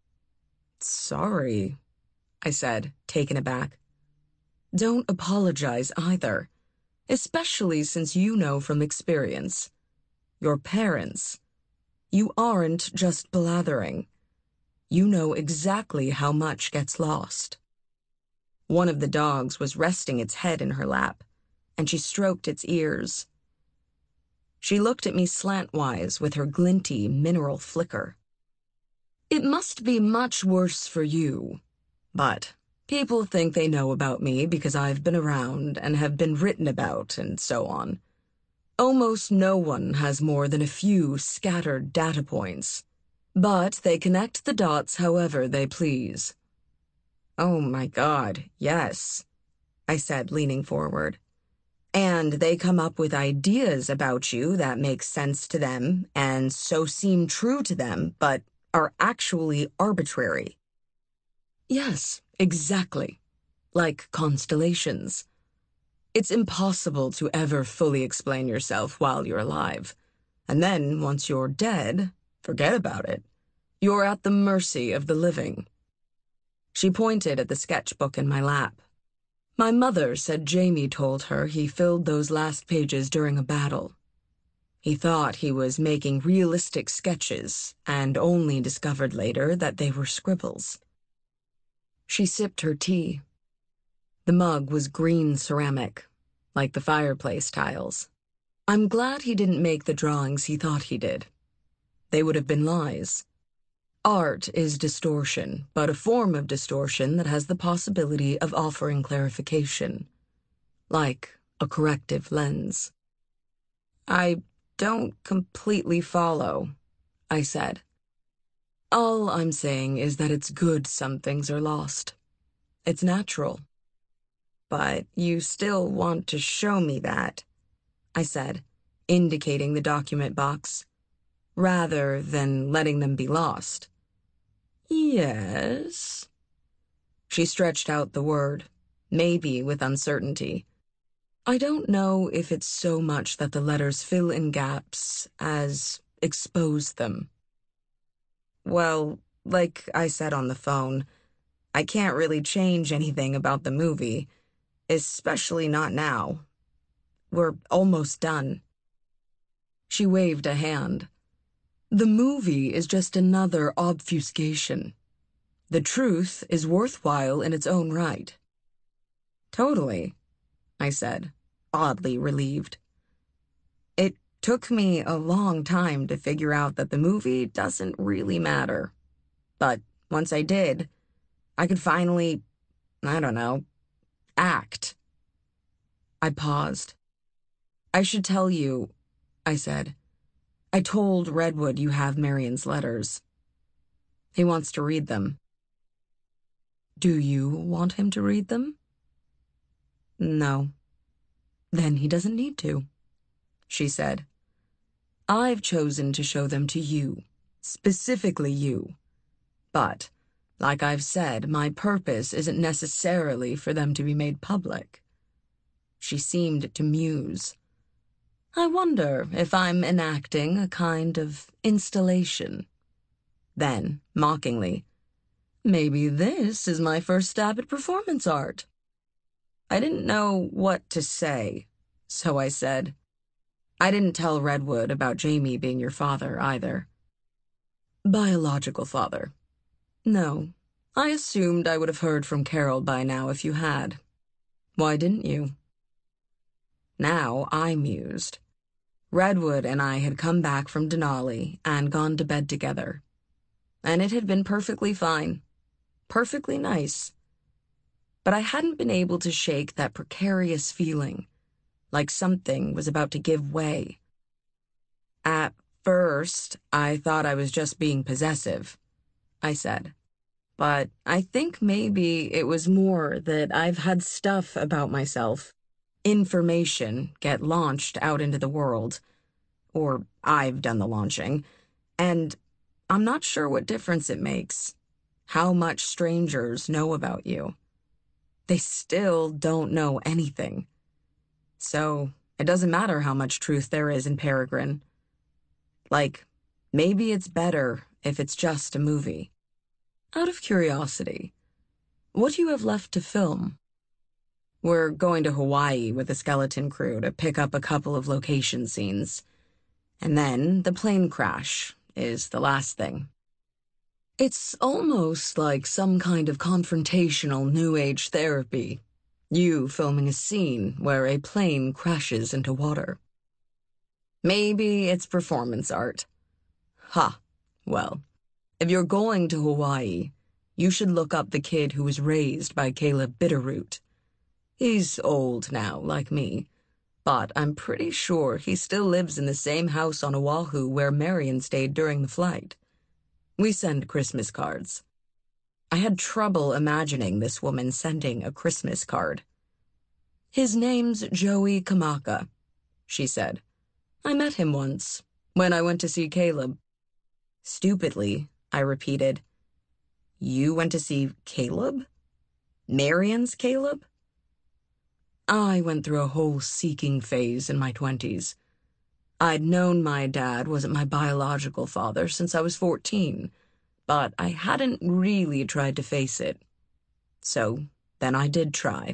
"Sorry," I said, taken aback. "Don't apologize either, especially since you know from experience. Your parents. You aren't just blathering. You know exactly how much gets lost." One of the dogs was resting its head in her lap, and she stroked its ears. She looked at me slantwise with her glinty mineral flicker. "It must be much worse for you, but people think they know about me because I've been around and have been written about and so on. Almost no one has more than a few scattered data points, but they connect the dots however they please." "Oh my God, yes," I said, leaning forward. "And they come up with ideas about you that make sense to them and so seem true to them, but are actually arbitrary." "Yes, exactly. Like constellations. It's impossible to ever fully explain yourself while you're alive. And then, once you're dead, forget about it. You're at the mercy of the living." She pointed at the sketchbook in my lap. "My mother said Jamie told her he filled those last pages during a battle. He thought he was making realistic sketches and only discovered later that they were scribbles." She sipped her tea. The mug was green ceramic, like the fireplace tiles. "I'm glad he didn't make the drawings he thought he did. They would have been lies. Art is distortion, but a form of distortion that has the possibility of offering clarification, like a corrective lens." "I don't completely follow," I said. "All I'm saying is that it's good some things are lost. It's natural. But you still want to show me that, I said, indicating the document box, rather than letting them be lost. Yes. She stretched out the word, maybe with uncertainty. I don't know if it's so much that the letters fill in gaps as expose them. Well, like I said on the phone, I can't really change anything about the movie, especially not now. We're almost done. She waved a hand. The movie is just another obfuscation. The truth is worthwhile in its own right. Totally, I said, oddly relieved. It took me a long time to figure out that the movie doesn't really matter. But once I did, I could finally, I don't know, act. I paused. I should tell you, I said. I told Redwood you have Marion's letters. He wants to read them. Do you want him to read them? No. Then he doesn't need to, she said. I've chosen to show them to you, specifically you. But, like I've said, my purpose isn't necessarily for them to be made public. She seemed to muse. I wonder if I'm enacting a kind of installation. Then, mockingly, maybe this is my first stab at performance art. I didn't know what to say, so I said, I didn't tell Redwood about Jamie being your father either. Biological father. No, I assumed I would have heard from Carol by now if you had. Why didn't you? Now I mused. Redwood and I had come back from Denali and gone to bed together. And it had been perfectly fine. Perfectly nice. But I hadn't been able to shake that precarious feeling, like something was about to give way. At first, I thought I was just being possessive, I said. But I think maybe it was more that I've had stuff about myself, information, get launched out into the world. Or I've done the launching. And I'm not sure what difference it makes. How much strangers know about you. They still don't know anything. So it doesn't matter how much truth there is in Peregrine. Like, maybe it's better if it's just a movie. Out of curiosity, what do you have left to film? We're going to Hawaii with the skeleton crew to pick up a couple of location scenes. And then the plane crash is the last thing. It's almost like some kind of confrontational New Age therapy. You filming a scene where a plane crashes into water. Maybe it's performance art. Ha, well, if you're going to Hawaii, you should look up the kid who was raised by Caleb Bitterroot. He's old now, like me, but I'm pretty sure he still lives in the same house on Oahu where Marion stayed during the flight. We send Christmas cards. I had trouble imagining this woman sending a Christmas card. His name's Joey Kamaka, she said. I met him once, when I went to see Caleb. Stupidly, I repeated, You went to see Caleb? Marion's Caleb? I went through a whole seeking phase in my twenties. I'd known my dad wasn't my biological father since I was fourteen, but I hadn't really tried to face it. So then I did try.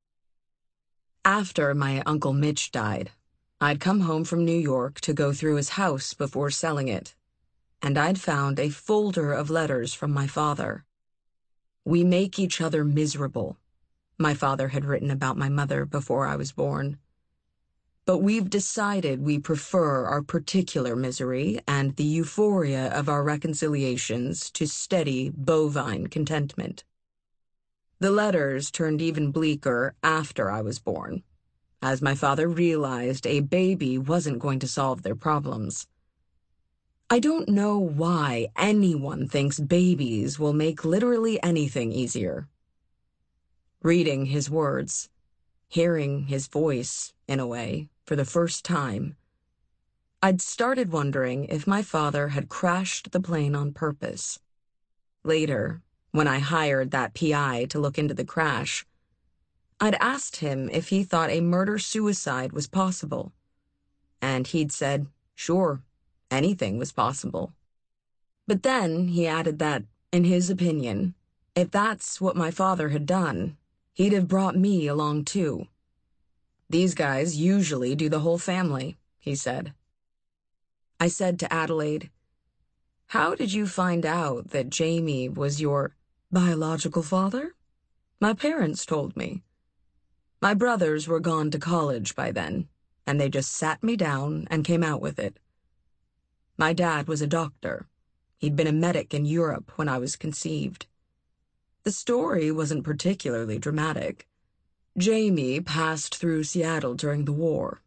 After my Uncle Mitch died, I'd come home from New York to go through his house before selling it, and I'd found a folder of letters from my father. We make each other miserable, my father had written about my mother before I was born. But we've decided we prefer our particular misery and the euphoria of our reconciliations to steady, bovine contentment. The letters turned even bleaker after I was born, as my father realized a baby wasn't going to solve their problems. I don't know why anyone thinks babies will make literally anything easier. reading his words, hearing his voice, in a way, for the first time. I'd started wondering if my father had crashed the plane on purpose. Later, when I hired that P I to look into the crash, I'd asked him if he thought a murder-suicide was possible. And he'd said, sure, anything was possible. But then he added that, in his opinion, if that's what my father had done, he'd have brought me along too. These guys usually do the whole family, he said. I said to Adelaide, how did you find out that Jamie was your biological father? My parents told me. My brothers were gone to college by then, and they just sat me down and came out with it. My dad was a doctor. He'd been a medic in Europe when I was conceived. The story wasn't particularly dramatic. Jamie passed through Seattle during the war,